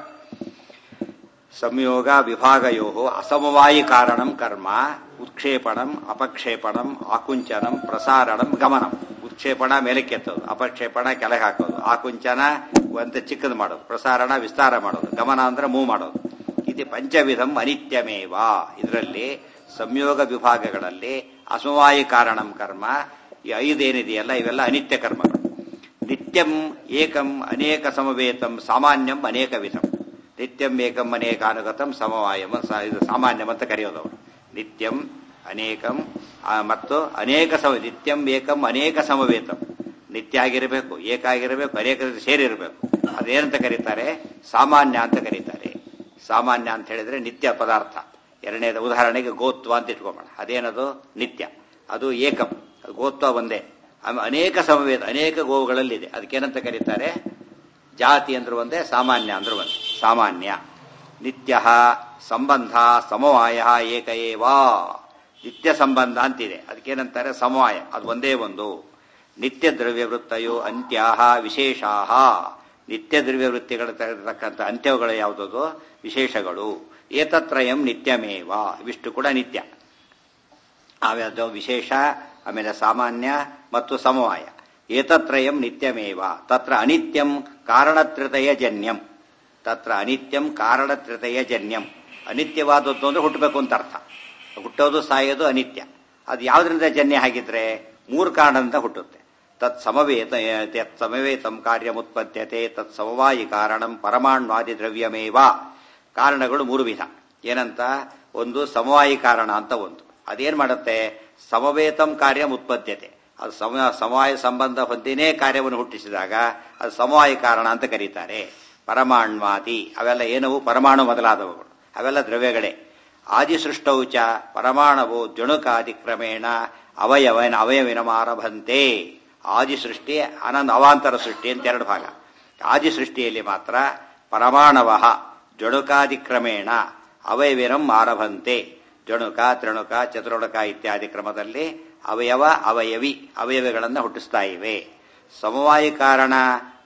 ಸಂಯೋಗ ವಿಭಾಗಯೋ ಅಸಮವಾಯಿ ಕಾರಣಂ ಕರ್ಮ ಉತ್ಕ್ಷೇಪಣಂ ಅಪಕ್ಷೇಪಣಂ ಆಕುಂಚನಂ ಪ್ರಸಾರಣಂ ಗಮನಂ. ಉತ್ಕ್ಷೇಪಣ ಮೇಲಕ್ಕೆತ್ತೋದು, ಅಪಕ್ಷೇಪಣ ಕೆಳಗೆ ಹಾಕೋದು, ಆಕುಂಚನ ಅಂತ ಚಿಕ್ಕದು ಮಾಡೋದು, ಪ್ರಸಾರಣ ವಿಸ್ತಾರ ಮಾಡೋದು, ಗಮನ ಅಂದ್ರೆ ಮೂವ್ ಮಾಡೋದು. ಇದು ಪಂಚವಿಧಂ ಅನಿತ್ಯಮೇವ. ಇದರಲ್ಲಿ ಸಂಯೋಗ ವಿಭಾಗಗಳಲ್ಲಿ ಅಸಮವಾಯಿ ಕಾರಣಂ ಕರ್ಮ ಈ 5 ಏನಿದೆಯಲ್ಲ ಇವೆಲ್ಲ ಅನಿತ್ಯ ಕರ್ಮಗಳು. ನಿತ್ಯಂ ಏಕಂ ಅನೇಕ ಸಮವೇತಂ ಸಾಮಾನ್ಯಂ ಅನೇಕ ವಿಧಂ. ನಿತ್ಯಂ ಏಕಂ ಅನೇಕಾನುಗತಂ ಸಮವಾಯಂ, ಇದು ಸಾಮಾನ್ಯಂ ಅಂತ ಕರೆಯೋದವರು. ನಿತ್ಯಂ ಅನೇಕಂ ಮತ್ತು ಅನೇಕ ನಿತ್ಯಂ ಏಕಂ ಅನೇಕ ಸಮವೇತಂ. ನಿತ್ಯ ಆಗಿರಬೇಕು, ಏಕ ಆಗಿರಬೇಕು, ಅನೇಕ ಸೇರಿರಬೇಕು. ಅದೇನಂತ ಕರೀತಾರೆ? ಸಾಮಾನ್ಯ ಅಂತ ಕರೀತಾರೆ. ಸಾಮಾನ್ಯ ಅಂತ ಹೇಳಿದ್ರೆ ನಿತ್ಯ ಪದಾರ್ಥ. ಎರಡನೇದ ಉದಾಹರಣೆಗೆ ಗೋತ್ವ ಅಂತ ಇಟ್ಕೊಂಬೋಣ. ಅದೇನದು? ನಿತ್ಯ. ಅದು ಏಕಂ, ಅದು ಗೋತ್ವ ಒಂದೇ. ಅನೇಕ ಸಮವೇತ, ಅನೇಕ ಗೋವುಗಳಲ್ಲಿದೆ. ಅದಕ್ಕೇನಂತ ಕರೀತಾರೆ? ಜಾತಿ ಅಂದ್ರೂ ಒಂದೇ, ಸಾಮಾನ್ಯ ಅಂದ್ರೂ ಒಂದೇ. ಸಾಮಾನ್ಯ. ನಿತ್ಯ ಸಂಬಂಧ ಸಮವಾಯ ಏಕ ಏವ. ನಿತ್ಯ ಸಂಬಂಧ ಅಂತಿದೆ, ಅದಕ್ಕೇನಂತಾರೆ? ಸಮವಾಯ, ಅದು ಒಂದೇ ಒಂದು. ನಿತ್ಯ ದ್ರವ್ಯ ವೃತ್ತಯೋ ಅಂತ್ಯಾಹ ವಿಶೇಷಾಹ. ನಿತ್ಯ ದ್ರವ್ಯ ವೃತ್ತಿಗಳ ತಕ್ಕಂಥ ಅಂತ್ಯಗಳು ಯಾವುದದು? ವಿಶೇಷಗಳು. ಏತತ್ರಯಂ ನಿತ್ಯಮೇವ. ಇವಿಷ್ಟು ಕೂಡ ನಿತ್ಯ. ಆವ್ಯಾವುದು? ವಿಶೇಷ, ಆಮೇಲೆ ಸಾಮಾನ್ಯ ಮತ್ತು ಸಮವಾಯ. ಏತತ್ರಯಂ ನಿತ್ಯಮೇವ. ತತ್ರ ಅನಿತ್ಯಂ ಕಾರಣತ್ರಿತಯ ಜನ್ಯಂ. ತತ್ರ ಅನಿತ್ಯಂ ಕಾರಣತ್ರಿತಯ ಜನ್ಯಂ. ಅನಿತ್ಯವಾದದ್ದು ಅಂದ್ರೆ ಹುಟ್ಟಬೇಕು ಅಂತ ಅರ್ಥ. ಹುಟ್ಟೋದು ಸಾಯೋದು ಅನಿತ್ಯ. ಅದು ಯಾವುದರಿಂದ ಜನ್ಯ ಆಗಿದ್ರೆ? 3 ಕಾರಣದಿಂದ ಹುಟ್ಟುತ್ತೆ. ತತ್ ಸಮವೇತಂ ಕಾರ್ಯಮುತ್ಪದ್ಯತೆ ತತ್ ಸಮವಾಯಿ ಕಾರಣಂ ಪರಮಾಣ್ವಾದಿ ದ್ರವ್ಯಮೇವ. ಕಾರಣಗಳು 3 ವಿಧ. ಏನಂತ? ಒಂದು ಸಮವಾಯಿ ಕಾರಣ ಅಂತ ಒಂದು. ಅದೇನ್ ಮಾಡುತ್ತೆ? ಸಮವೇತಂ ಕಾರ್ಯಂ ಉತ್ಪದ್ಯತೆ. ಅದು ಸಮವಾಯ ಸಂಬಂಧ ಹೊಂದಿನೇ ಕಾರ್ಯವನ್ನು ಹುಟ್ಟಿಸಿದಾಗ ಅದು ಸಮವಾಯಿ ಕಾರಣ ಅಂತ ಕರೀತಾರೆ. ಪರಮಾಣ್ವಾದಿ ಅವೆಲ್ಲ ಏನವು? ಪರಮಾಣು ಮೊದಲಾದವುಗಳು, ಅವೆಲ್ಲ ದ್ರವ್ಯಗಳೇ. ಆದಿಸೃಷ್ಟೌಚ ಪರಮಾಣವು ಜಣುಕಾದಿಕ್ರಮೇಣ ಅವಯವಿನಮಾರಭಂತೆ. ಆದಿಸೃಷ್ಟಿ ಅವಾಂತರ ಸೃಷ್ಟಿ ಅಂತ 2 ಭಾಗ. ಆದಿಸೃಷ್ಟಿಯಲ್ಲಿ ಮಾತ್ರ ಪರಮಾಣವ ಜಣುಕಾದಿಕ್ರಮೇಣ ಅವಯವಿನಂ ಆರಭಂತೆ. ಜಣುಕ ತ್ರಿಣುಕ ಚತುರ್ಣುಕ ಇತ್ಯಾದಿ ಕ್ರಮದಲ್ಲಿ ಅವಯವಗಳನ್ನು ಹುಟ್ಟಿಸ್ತಾ ಇವೆ. ಸಮವಾಯಿ ಕಾರಣ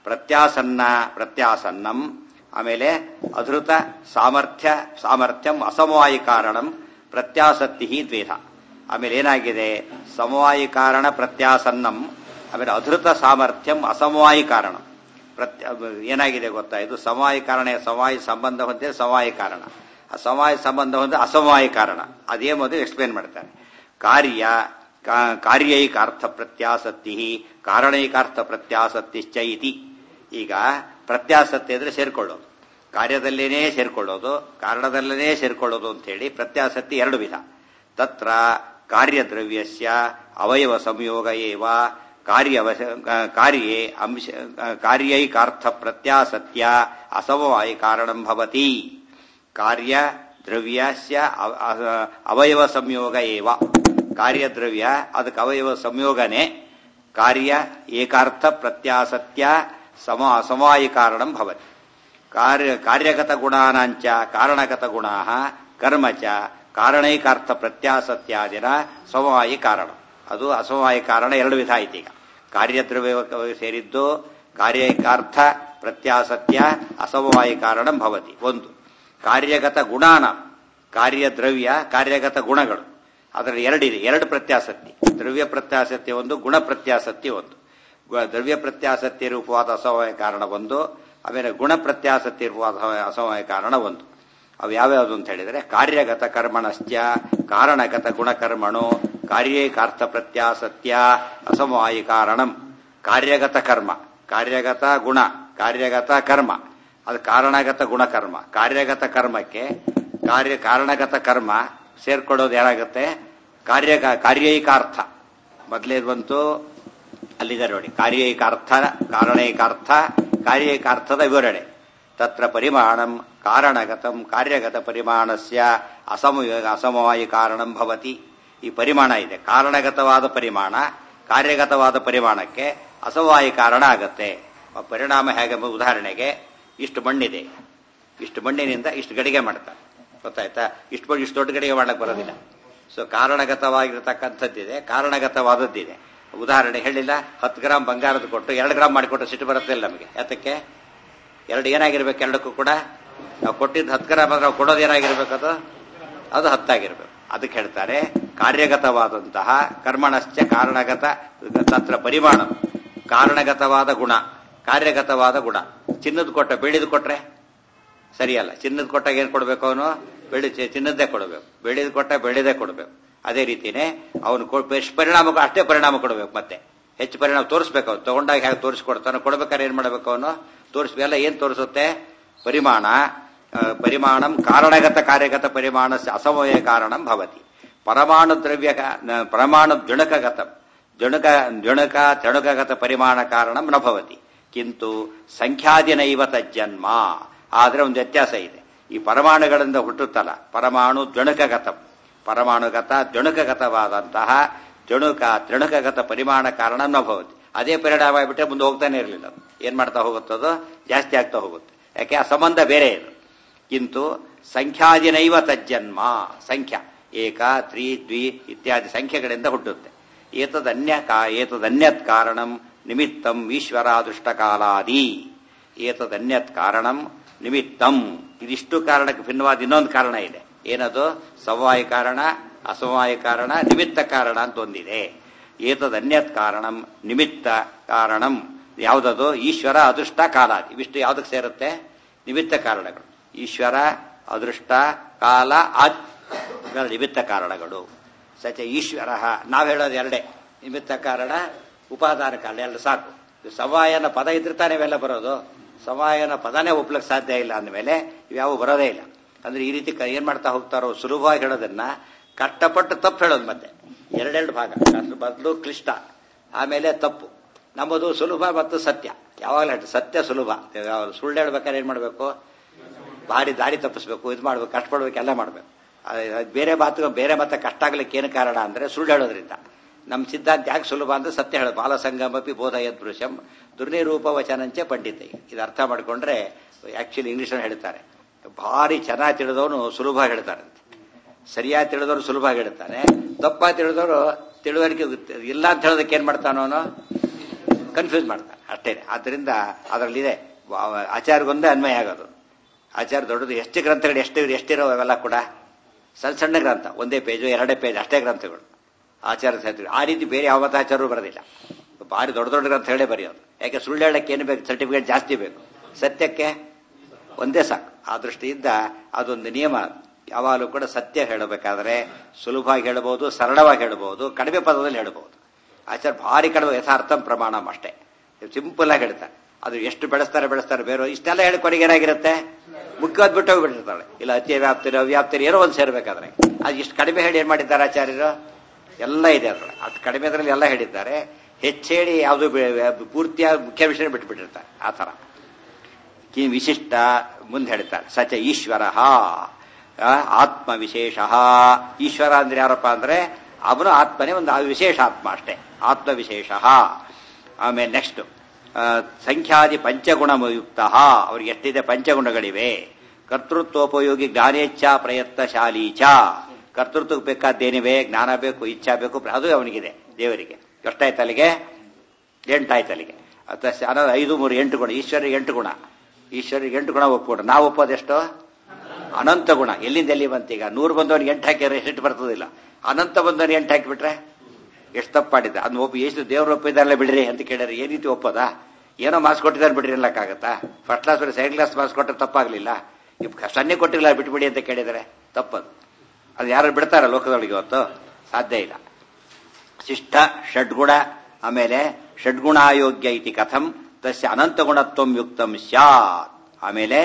ಪ್ರತ್ಯಾಸನ್ನಂ, ಆಮೇಲೆ ಅಧೃತ ಸಾಮರ್ಥ್ಯಂ ಅಸಮವಾಯಿ ಕಾರಣಂ ಪ್ರತ್ಯಾಸಕ್ತಿ ದ್ವೇಧ. ಆಮೇಲೆ ಏನಾಗಿದೆ, ಸಮವಾಯಿ ಕಾರಣ ಪ್ರತ್ಯಾಸನ್ನಂ, ಆಮೇಲೆ ಅಧೃತ ಸಾಮರ್ಥ್ಯಂ ಅಸಮವಾಯಿ ಕಾರಣ. ಏನಾಗಿದೆ ಗೊತ್ತಾ, ಇದು ಸಮವಾಯಿ ಕಾರಣ, ಸಮವಾಯಿ ಸಂಬಂಧ ಹೊಂದಿದೆ ಸಮವಾಯಿ ಕಾರಣ, ಆ ಸಮವಾಯಿ ಸಂಬಂಧ ಹೊಂದಿದೆ ಅಸಮವಾಯಿ ಕಾರಣ. ಅದೇ ಮೊದಲು ಎಕ್ಸ್ಪ್ಲೇನ್ ಮಾಡ್ತಾರೆ. ಕಾರ್ಯೈಕಾರ್ಥ ಪ್ರತ್ಯಾಸಕ್ತಿ ಕಾರಣೈಕಾರ್ಥ ಪ್ರತ್ಯಾಸಕ್ತಿಶ್ಚ ಇತಿ. ಈಗ ಪ್ರತ್ಯಾಸಕ್ತಿ ಅಂದ್ರೆ ಸೇರ್ಕೊಳ್ಳೋದು, ಕಾರ್ಯದಲ್ಲೇನೇ ಸೇರ್ಕೊಳ್ಳೋದು, ಕಾರಣದಲ್ಲೇನೇ ಸೇರ್ಕೊಳ್ಳೋದು ಅಂತ ಹೇಳಿ ಪ್ರತ್ಯಾಸಕ್ತಿ ಎರಡು ವಿಧ. ತತ್ರ ಕಾರ್ಯದ್ರವ್ಯಸ್ಯ ಅವಯವ ಸಂಯೋಗ ಏವ ಕಾರ್ಯೇ ಅಂಶ ಕಾರ್ಯೈಕಾರ್ಥ ಪ್ರತ್ಯಾಸತ್ಯ ಅಸಮವಾಯಿ ಕಾರಣಂ ಭವತಿ. ಕಾರ್ಯ ದ್ರವ್ಯಸ್ಯ ಅವಯವ ಸಂಯೋಗ ಏವ, ಕಾರ್ಯದ್ರವ್ಯ ಅದಕ್ಕೆ ಅವಯವ ಸಂಯೋಗನೆ ಕಾರ್ಯ ಏಕಾರ್ಥ ಪ್ರತ್ಯಾಸತ್ಯ ಅಸಮವಾಯಿ ಕಾರಣಂ ಭವತಿ. ಕಾರ್ಯಗತ ಗುಣಾನಾಂಚ ಕಾರಣಗತ ಗುಣಾ ಕರ್ಮ ಚ ಕಾರಣೈಕಾರ್ಥ ಪ್ರತ್ಯಾಸತ್ಯಾದಿನ ಸಮವಾಯಿ ಕಾರಣ. ಅದು ಅಸಮವಾಯಿ ಕಾರಣ ಎರಡು ವಿಧ ಆಯ್ತು. ಈಗ ಕಾರ್ಯದ್ರವ್ಯ ಸೇರಿದ್ದು ಕಾರ್ಯೈಕಾರ್ಥ ಪ್ರತ್ಯಾಸತ್ಯ ಅಸಮವಾಯಿ ಕಾರಣಂ ಭವತಿ. ಒಂದು ಕಾರ್ಯಗತ ಗುಣಾನ, ಕಾರ್ಯದ್ರವ್ಯ ಕಾರ್ಯಗತ ಗುಣಗಳು, ಅದರಲ್ಲಿ ಎರಡಿದೆ, ಎರಡು ಪ್ರತ್ಯಾಸಕ್ತಿ. ದ್ರವ್ಯ ಪ್ರತ್ಯಾಸತ್ಯ ಒಂದು, ಗುಣ ಪ್ರತ್ಯಾಸತ್ಯ ಒಂದು. ದ್ರವ್ಯ ಪ್ರತ್ಯಾಸತ್ಯ ರೂಪವಾದ ಅಸಮವಾಯ ಕಾರಣ ಒಂದು, ಆಮೇಲೆ ಗುಣ ಪ್ರತ್ಯಾಸತ್ಯ ರೂಪವಾದ ಅಸಮವಾಯ ಕಾರಣ ಒಂದು. ಅವು ಯಾವ್ಯಾವುದು ಅಂತ ಹೇಳಿದ್ರೆ, ಕಾರ್ಯಗತ ಕರ್ಮಣಶ್ಚ ಕಾರಣಗತ ಗುಣಕರ್ಮಣೋ ಕಾರ್ಯೈಕಾರ್ಥ ಪ್ರತ್ಯಾಸತ್ಯ ಅಸಮವಾಯಿ ಕಾರಣಂ. ಕಾರ್ಯಗತ ಕರ್ಮ, ಕಾರ್ಯಗತ ಗುಣ, ಕಾರ್ಯಗತ ಕರ್ಮ, ಅದು ಕಾರಣಗತ ಗುಣಕರ್ಮ. ಕಾರ್ಯಗತ ಕರ್ಮಕ್ಕೆ ಕಾರಣಗತ ಕರ್ಮ ಸೇರ್ಕೊಳ್ಳೋದು ಏನಾಗುತ್ತೆ, ಕಾರ್ಯೈಕಾರ್ಥ. ಮೊದಲೇದು ಬಂತು ಅಲ್ಲಿದೆ ನೋಡಿ, ಕಾರ್ಯೈಕಾರ್ಥ ಕಾರಣೈಕಾರ್ಥ ಕಾರ್ಯೈಕಾರ್ಥದ ವಿವರಣೆ. ತತ್ರ ಪರಿಮಾಣಂ ಕಾರಣಗತಂ ಕಾರ್ಯಗತ ಪರಿಮಾಣಸ್ಯ ಅಸಮವಾಯಿ ಕಾರಣಂ ಭವತಿ. ಈ ಪರಿಮಾಣ ಇದೆ, ಕಾರಣಗತವಾದ ಪರಿಮಾಣ ಕಾರ್ಯಗತವಾದ ಪರಿಮಾಣಕ್ಕೆ ಅಸಮವಾಯಿ ಕಾರಣ ಆಗತ್ತೆ. ಪರಿಣಾಮ ಹೇಗೆ, ಉದಾಹರಣೆಗೆ ಇಷ್ಟು ಮಣ್ಣಿದೆ, ಇಷ್ಟು ಮಣ್ಣಿನಿಂದ ಇಷ್ಟು ಗಡಿಗೆ ಮಾಡ್ತಾರೆ, ಗೊತ್ತಾಯ್ತಾ? ಇಷ್ಟು ದೊಡ್ಡ ಗಡಿಗೆ ಮಾಡಕ್ಕೆ ಬರೋದಿಲ್ಲ. ಸೊ ಕಾರಣಗತವಾಗಿರತಕ್ಕಂಥದ್ದಿದೆ, ಕಾರಣಗತವಾದದ್ದಿದೆ. ಉದಾಹರಣೆ ಹೇಳಿಲ್ಲ, 10 ಗ್ರಾಮ್ ಬಂಗಾರದ ಕೊಟ್ಟು 2 ಗ್ರಾಮ್ ಮಾಡಿಕೊಟ್ಟು ಸಿಟ್ಟು ಬರುತ್ತೆ ಇಲ್ಲ ನಮಗೆ. ಯಾತಕ್ಕೆ? ಎರಡು ಏನಾಗಿರ್ಬೇಕು, ಎರಡಕ್ಕೂ ಕೂಡ ನಾವು ಕೊಟ್ಟಿದ್ದು 10 ಗ್ರಾಮ್ ಅಂದ್ರೆ ನಾವು ಕೊಡೋದು ಏನಾಗಿರ್ಬೇಕು, ಅದು 10 ಆಗಿರ್ಬೇಕು. ಅದಕ್ಕೆ ಹೇಳ್ತಾರೆ ಕಾರ್ಯಗತವಾದಂತಹ ಕರ್ಮಣಶ್ಚ ಕಾರಣಗತ ತತ್ರ ಪರಿಮಾಣ, ಕಾರಣಗತವಾದ ಗುಣ ಕಾರ್ಯಗತವಾದ ಗುಣ. ಚಿನ್ನದ ಕೊಟ್ಟ ಬೆಳ್ಳಿದು ಕೊಟ್ರೆ ಸರಿಯಲ್ಲ. ಚಿನ್ನದ ಕೊಟ್ಟಾಗ ಏನ್ ಕೊಡ್ಬೇಕು, ಅವನು ಚಿನ್ನದ್ದೇ ಕೊಡಬೇಕು, ಬೆಳ್ಳಿದ್ ಕೊಟ್ಟ ಬೆಳ್ಳಿದೇ ಕೊಡಬೇಕು. ಅದೇ ರೀತಿನೇ ಅವನು ಎಷ್ಟು ಪರಿಣಾಮಕ್ಕೂ ಅಷ್ಟೇ ಪರಿಣಾಮ ಕೊಡಬೇಕು. ಮತ್ತೆ ಹೆಚ್ಚು ಪರಿಣಾಮ ತೋರಿಸ್ಬೇಕು. ಅವ್ನು ತಗೊಂಡಾಗ ಹೇಗೆ ತೋರಿಸ್ಕೊಡ್ತಾನೋ ಕೊಡ್ಬೇಕಾದ್ರೆ ಏನ್ ಮಾಡ್ಬೇಕು, ಅವನು ತೋರಿಸ್ಬೇಕು. ಎಲ್ಲ ಏನ್ ತೋರಿಸುತ್ತೆ, ಪರಿಮಾಣ. ಪರಿಮಾಣಂ ಕಾರಣಗತ ಕಾರ್ಯಗತ ಪರಿಮಾಣ ಅಸಮಯ ಕಾರಣಂ ಭವತಿ. ಪರಮಾಣು ದ್ರವ್ಯ ಪರಮಾಣು ಜುಣಕಗತ ತಣುಕಗತ ಪರಿಮಾಣ ಕಾರಣಂ ನ ಭವತಿ. ಕಿಂತು ಸಂಖ್ಯಾದಿನೈವ ತಜ್ಜನ್ಮ. ಆದ್ರೆ ಒಂದು ವ್ಯತ್ಯಾಸ ಇದೆ. ಈ ಪರಮಾಣುಗಳಿಂದ ಹುಟ್ಟುತ್ತಲ್ಲ, ಪರಮಾಣು ಜುಣಕಗತ, ಪರಮಾಣುಗತ ಜುಣಕಗತವಾದಂತಹ ತೃಣಕಗತ ಪರಿಮಾಣ ಕಾರಣ ನ ಭವತಿ. ಅದೇ ಪರಿಣಾಮ ಆಗ್ಬಿಟ್ರೆ ಮುಂದೆ ಹೋಗ್ತಾನೆ ಇರಲಿಲ್ಲ. ಏನ್ ಮಾಡ್ತಾ ಹೋಗುತ್ತದೋ ಜಾಸ್ತಿ ಆಗ್ತಾ ಹೋಗುತ್ತೆ. ಯಾಕೆ, ಆ ಸಂಬಂಧ ಬೇರೆ ಇದು. ಕಿಂತು ಸಂಖ್ಯಾದಿನೈವ ತಜ್ಜನ್ಮ, ಸಂಖ್ಯಾ ಏಕ ತ್ರಿ ದ್ವಿ ಇತ್ಯಾದಿ ಸಂಖ್ಯೆಗಳಿಂದ ಹುಟ್ಟುತ್ತೆ. ಏತದನ್ಯತ್ ಕಾರಣಂ ನಿಮಿತ್ತಂ ಈಶ್ವರಾದೃಷ್ಟ ಕಾಲಾದಿ. ಏತದನ್ಯತ್ ಕಾರಣಂ ನಿಮಿತ್ತಂ, ಇದಿಷ್ಟು ಕಾರಣಕ್ಕೆ ಭಿನ್ನವಾದ ಇನ್ನೊಂದು ಕಾರಣ ಇದೆ. ಏನದು? ಸಮವಾಯ ಕಾರಣ, ಅಸಮವಾಯ ಕಾರಣ, ನಿಮಿತ್ತ ಕಾರಣ ಅಂತ ಒಂದಿದೆ. ಏತದನ್ಯತ್ ಕಾರಣಂ ನಿಮಿತ್ತ ಕಾರಣಂ ಯಾವುದದು? ಈಶ್ವರ ಅದೃಷ್ಟ ಕಾಲಾದಿ. ಇವಿಷ್ಟು ಯಾವುದಕ್ಕೆ ಸೇರುತ್ತೆ? ನಿಮಿತ್ತ ಕಾರಣಗಳು. ಈಶ್ವರ ಅದೃಷ್ಟ ಕಾಲ ನಿಮಿತ್ತ ಕಾರಣಗಳು. ಸಚ ಈಶ್ವರ ನಾವು ಹೇಳೋದು ಎರಡೇ, ನಿಮಿತ್ತ ಕಾರಣ ಉಪಾದಾನ ಕಾರಣ, ಎರಡು ಸಾಕು. ಸಮವಾಯನ ಪದ ಇದ್ರೆ ತಾನೇ ಇವೆಲ್ಲ ಬರೋದು. ಸಮವಾಯನ ಪದನೇ ಒಪ್ಲಕ್ಕೆ ಸಾಧ್ಯ ಇಲ್ಲ ಅಂದಮೇಲೆ ಇವ್ಯಾವು ಬರೋದೇ ಇಲ್ಲ. ಅಂದ್ರೆ ಈ ರೀತಿ ಏನ್ ಮಾಡ್ತಾ ಹೋಗ್ತಾರೋ, ಸುಲಭವಾಗಿ ಹೇಳೋದನ್ನ ಕಷ್ಟಪಟ್ಟು ತಪ್ಪು ಹೇಳೋದು. ಮತ್ತೆ ಎರಡೆರಡು ಭಾಗ, ಬದಲು ಕ್ಲಿಷ್ಟ, ಆಮೇಲೆ ತಪ್ಪು. ನಮ್ಮದು ಸುಲಭ ಮತ್ತು ಸತ್ಯ. ಯಾವಾಗಲೂ ಸತ್ಯ ಸುಲಭ. ಸುಳ್ಳು ಹೇಳ್ಬೇಕಾದ್ರೆ ಏನ್ ಮಾಡ್ಬೇಕು, ಭಾರಿ ದಾರಿ ತಪ್ಪಿಸ್ಬೇಕು, ಇದು ಮಾಡ್ಬೇಕು, ಕಷ್ಟಪಡ್ಬೇಕು, ಎಲ್ಲ ಮಾಡ್ಬೇಕು. ಬೇರೆ ಮಾತು ಬೇರೆ ಮತ್ತೆ ಕಷ್ಟ ಆಗ್ಲಿಕ್ಕೆ ಏನು ಕಾರಣ ಅಂದ್ರೆ ಸುಳ್ಳು ಹೇಳೋದ್ರಿಂದ. ನಮ್ಮ ಸಿದ್ಧಾಂತ ಯಾಕೆ ಸುಲಭ ಅಂದ್ರೆ ಸತ್ಯ ಹೇಳೋದು. ಬಾಲಸಂಗಮಪಿ ಬೋಧಯದ್ ಪುರುಷಂ ದುರ್ನಿರೂಪ ವಚನಂಚೆ ಪಂಡಿತ. ಇದು ಅರ್ಥ ಮಾಡ್ಕೊಂಡ್ರೆ ಆಕ್ಚುಲಿ ಇಂಗ್ಲಿಷ್ ಹೇಳ್ತಾರೆ, ಭಾರಿ ಚೆನ್ನಾಗಿ ತಿಳಿದವನು ಸುಲಭ ಹೇಳ್ತಾರಂತೆ, ಸರಿಯಾಗಿ ತಿಳಿದವರು ಸುಲಭ ಹೇಳ್ತಾನೆ, ತಪ್ಪಾಗಿ ತಿಳಿದವರು ತಿಳುವಳಿಕೆ ಇಲ್ಲ ಅಂತ ಹೇಳೋದಕ್ಕೆ ಏನ್ ಮಾಡ್ತಾನೋ ಅವನು ಕನ್ಫ್ಯೂಸ್ ಮಾಡ್ತಾನೆ ಅಷ್ಟೇ. ಆದ್ರಿಂದ ಅದರಲ್ಲಿದೆ ಆಚಾರ್ಯಗೊಂದೇ ಅನ್ವಯ ಆಗೋದು. ಆಚಾರ್ಯ ದೊಡ್ಡದು ಎಷ್ಟು ಗ್ರಂಥಗಳು ಎಷ್ಟಿರೋ ಅವೆಲ್ಲ ಕೂಡ ಸಣ್ಣ ಸಣ್ಣ ಗ್ರಂಥ, ಒಂದೇ ಪೇಜು 2 ಪೇಜ್ ಅಷ್ಟೇ ಗ್ರಂಥಗಳು. ಆಚಾರ ಹೇಳ್ತೀವಿ. ಆ ರೀತಿ ಬೇರೆ ಯಾವ ಮತಾಚಾರರು ಬರೋದಿಲ್ಲ. ಭಾರಿ ದೊಡ್ಡ ದೊಡ್ಡ ಅಂತ ಹೇಳೇ ಬರೆಯೋದು. ಯಾಕೆ ಸುಳ್ಳು ಹೇಳಕ್ಕೆ ಏನು ಬೇಕು? ಸರ್ಟಿಫಿಕೇಟ್ ಜಾಸ್ತಿ ಬೇಕು. ಸತ್ಯಕ್ಕೆ ಒಂದೇ ಸಾಕು. ಆ ದೃಷ್ಟಿಯಿಂದ ಅದೊಂದು ನಿಯಮ. ಯಾವಾಗಲೂ ಕೂಡ ಸತ್ಯ ಹೇಳಬೇಕಾದ್ರೆ ಸುಲಭವಾಗಿ ಹೇಳಬಹುದು, ಸರಳವಾಗಿ ಹೇಳಬಹುದು, ಕಡಿಮೆ ಪದದಲ್ಲಿ ಹೇಳಬಹುದು. ಆಚಾರ ಭಾರಿ ಕಡಿಮೆ ಯಥಾರ್ಥಂ ಪ್ರಮಾಣಂ ಅಷ್ಟೇ, ಸಿಂಪಲ್ ಆಗಿ ಹೇಳ್ತಾರೆ. ಅದು ಎಷ್ಟು ಬೆಳೆಸ್ತಾರೆ ಬೇರೆ ಇಷ್ಟೆಲ್ಲ ಹೇಳಿ ಕೊನೆಗೆ ಏನಾಗಿರುತ್ತೆ? ಮುಖ್ಯವಾದ ಬಿಟ್ಟು ಹೋಗ್ಬಿಟ್ಟಿರ್ತಾಳೆ. ಇಲ್ಲ ಅತಿ ವ್ಯಾಪ್ತಿರಿ ಅವ್ಯಾಪ್ತಿರಿ ಏನೋ ಒಂದು ಸೇರ್ಬೇಕಾದ್ರೆ ಅದು ಇಷ್ಟು ಕಡಿಮೆ ಹೇಳಿ ಏನ್ ಮಾಡಿದ್ದಾರೆ ಆಚಾರ್ಯರು? ಎಲ್ಲ ಇದೆ ಅದ್ರೊಳಗೆ. ಅದು ಕಡಿಮೆದ್ರಲ್ಲಿ ಎಲ್ಲ ಹೇಳಿದ್ದಾರೆ. ಹೆಚ್ಚೇಳಿ ಯಾವುದು ಪೂರ್ತಿಯಾಗಿ ಮುಖ್ಯ ವಿಷಯ ಬಿಟ್ಬಿಟ್ಟಿರ್ತಾರೆ. ಆ ತರ ವಿಶಿಷ್ಟ ಮುಂದೆ ಹೇಳ್ತಾರೆ. ಸಚ ಈಶ್ವರ ಆತ್ಮ ವಿಶೇಷ. ಈಶ್ವರ ಅಂದ್ರೆ ಯಾರಪ್ಪ ಅಂದ್ರೆ ಅವನು ಆತ್ಮನೇ ಒಂದು ವಿಶೇಷ ಆತ್ಮ ಅಷ್ಟೇ, ಆತ್ಮ ವಿಶೇಷ. ಆಮೇಲೆ ನೆಕ್ಸ್ಟ್ ಸಂಖ್ಯಾದಿ ಪಂಚಗುಣಯುಕ್ತ. ಅವ್ರಿಗೆ ಎಷ್ಟಿದೆ? ಪಂಚಗುಣಗಳಿವೆ. ಕರ್ತೃತ್ವೋಪಯೋಗಿ ಜ್ಞಾನೇಚ್ಛ ಪ್ರಯತ್ನಶಾಲಿ ಚ. ಕರ್ತೃತ್ವಕ್ಕೆ ಬೇಕಾದ್ದೇನಿವೆ? ಜ್ಞಾನ ಬೇಕು, ಇಚ್ಛಾ ಬೇಕು, ಅದು ಅವನಿಗಿದೆ. ದೇವರಿಗೆ ಎಷ್ಟಾಯ್ತು ಅಲ್ಲಿಗೆ? 8 ಆಯ್ತು ಅಲ್ಲಿಗೆ. 5, 3, 8 ಗುಣ. ಈಶ್ವರಿಗೆ 8 ಗುಣ. ಈಶ್ವರಿಗೆ 8 ಗುಣ ಒಪ್ಪಿಕೊಡ್ರೆ ನಾವು ಒಪ್ಪೋದೆಷ್ಟು? ಅನಂತ ಗುಣ. ಎಲ್ಲಿಂದ ಎಲ್ಲಿ ಬಂತೀಗ? 100 ಬಂದವನಿಗೆ 8 ಹಾಕಿದ್ರೆ ಎಷ್ಟು ಬರ್ತದಿಲ್ಲ. ಅನಂತ ಬಂದವನಿಗೆ 8 ಹಾಕಿಬಿಟ್ರೆ ಎಷ್ಟು ತಪ್ಪಾಡಿದ್ದ? ಅದನ್ನ ಒಪ್ಪಿ ಎಷ್ಟು ದೇವ್ರು ಒಪ್ಪಿದಾರಲ್ಲ ಬಿಡ್ರಿ ಅಂತ ಕೇಳಿದ್ರೆ ಏನ್ ರೀತಿ ಒಪ್ಪೋದಾ? ಏನೋ ಮಾರ್ಕ್ಸ್ ಕೊಟ್ಟಿದ್ದಾರೆ ಬಿಡ್ರಿ ಅನ್ನಕ್ಕಾಗತ್ತಾ? First class second class marks ಕೊಟ್ಟರೆ ತಪ್ಪಾಗ್ಲಿಲ್ಲ. ಸನ್ನೆ ಕೊಟ್ಟಿಲ್ಲ ಬಿಟ್ಬಿಡಿ ಅಂತ ಕೇಳಿದರೆ ತಪ್ಪದು. ಅದು ಯಾರು ಬಿಡ್ತಾರ ಲೋಕದೊಳಗೆ? ಇವತ್ತು ಸಾಧ್ಯ ಇಲ್ಲ. ಶಿಷ್ಟ ಷಡ್ಗುಣ. ಆಮೇಲೆ ಷಡ್ಗುಣಾಯೋಗ್ಯ ಇತಿ ಕಥಂ ತಸ್ಯ ಅನಂತ ಗುಣತ್ವಂ ಯುಕ್ತಂ ಸ್ಯಾತ್. ಆಮೇಲೆ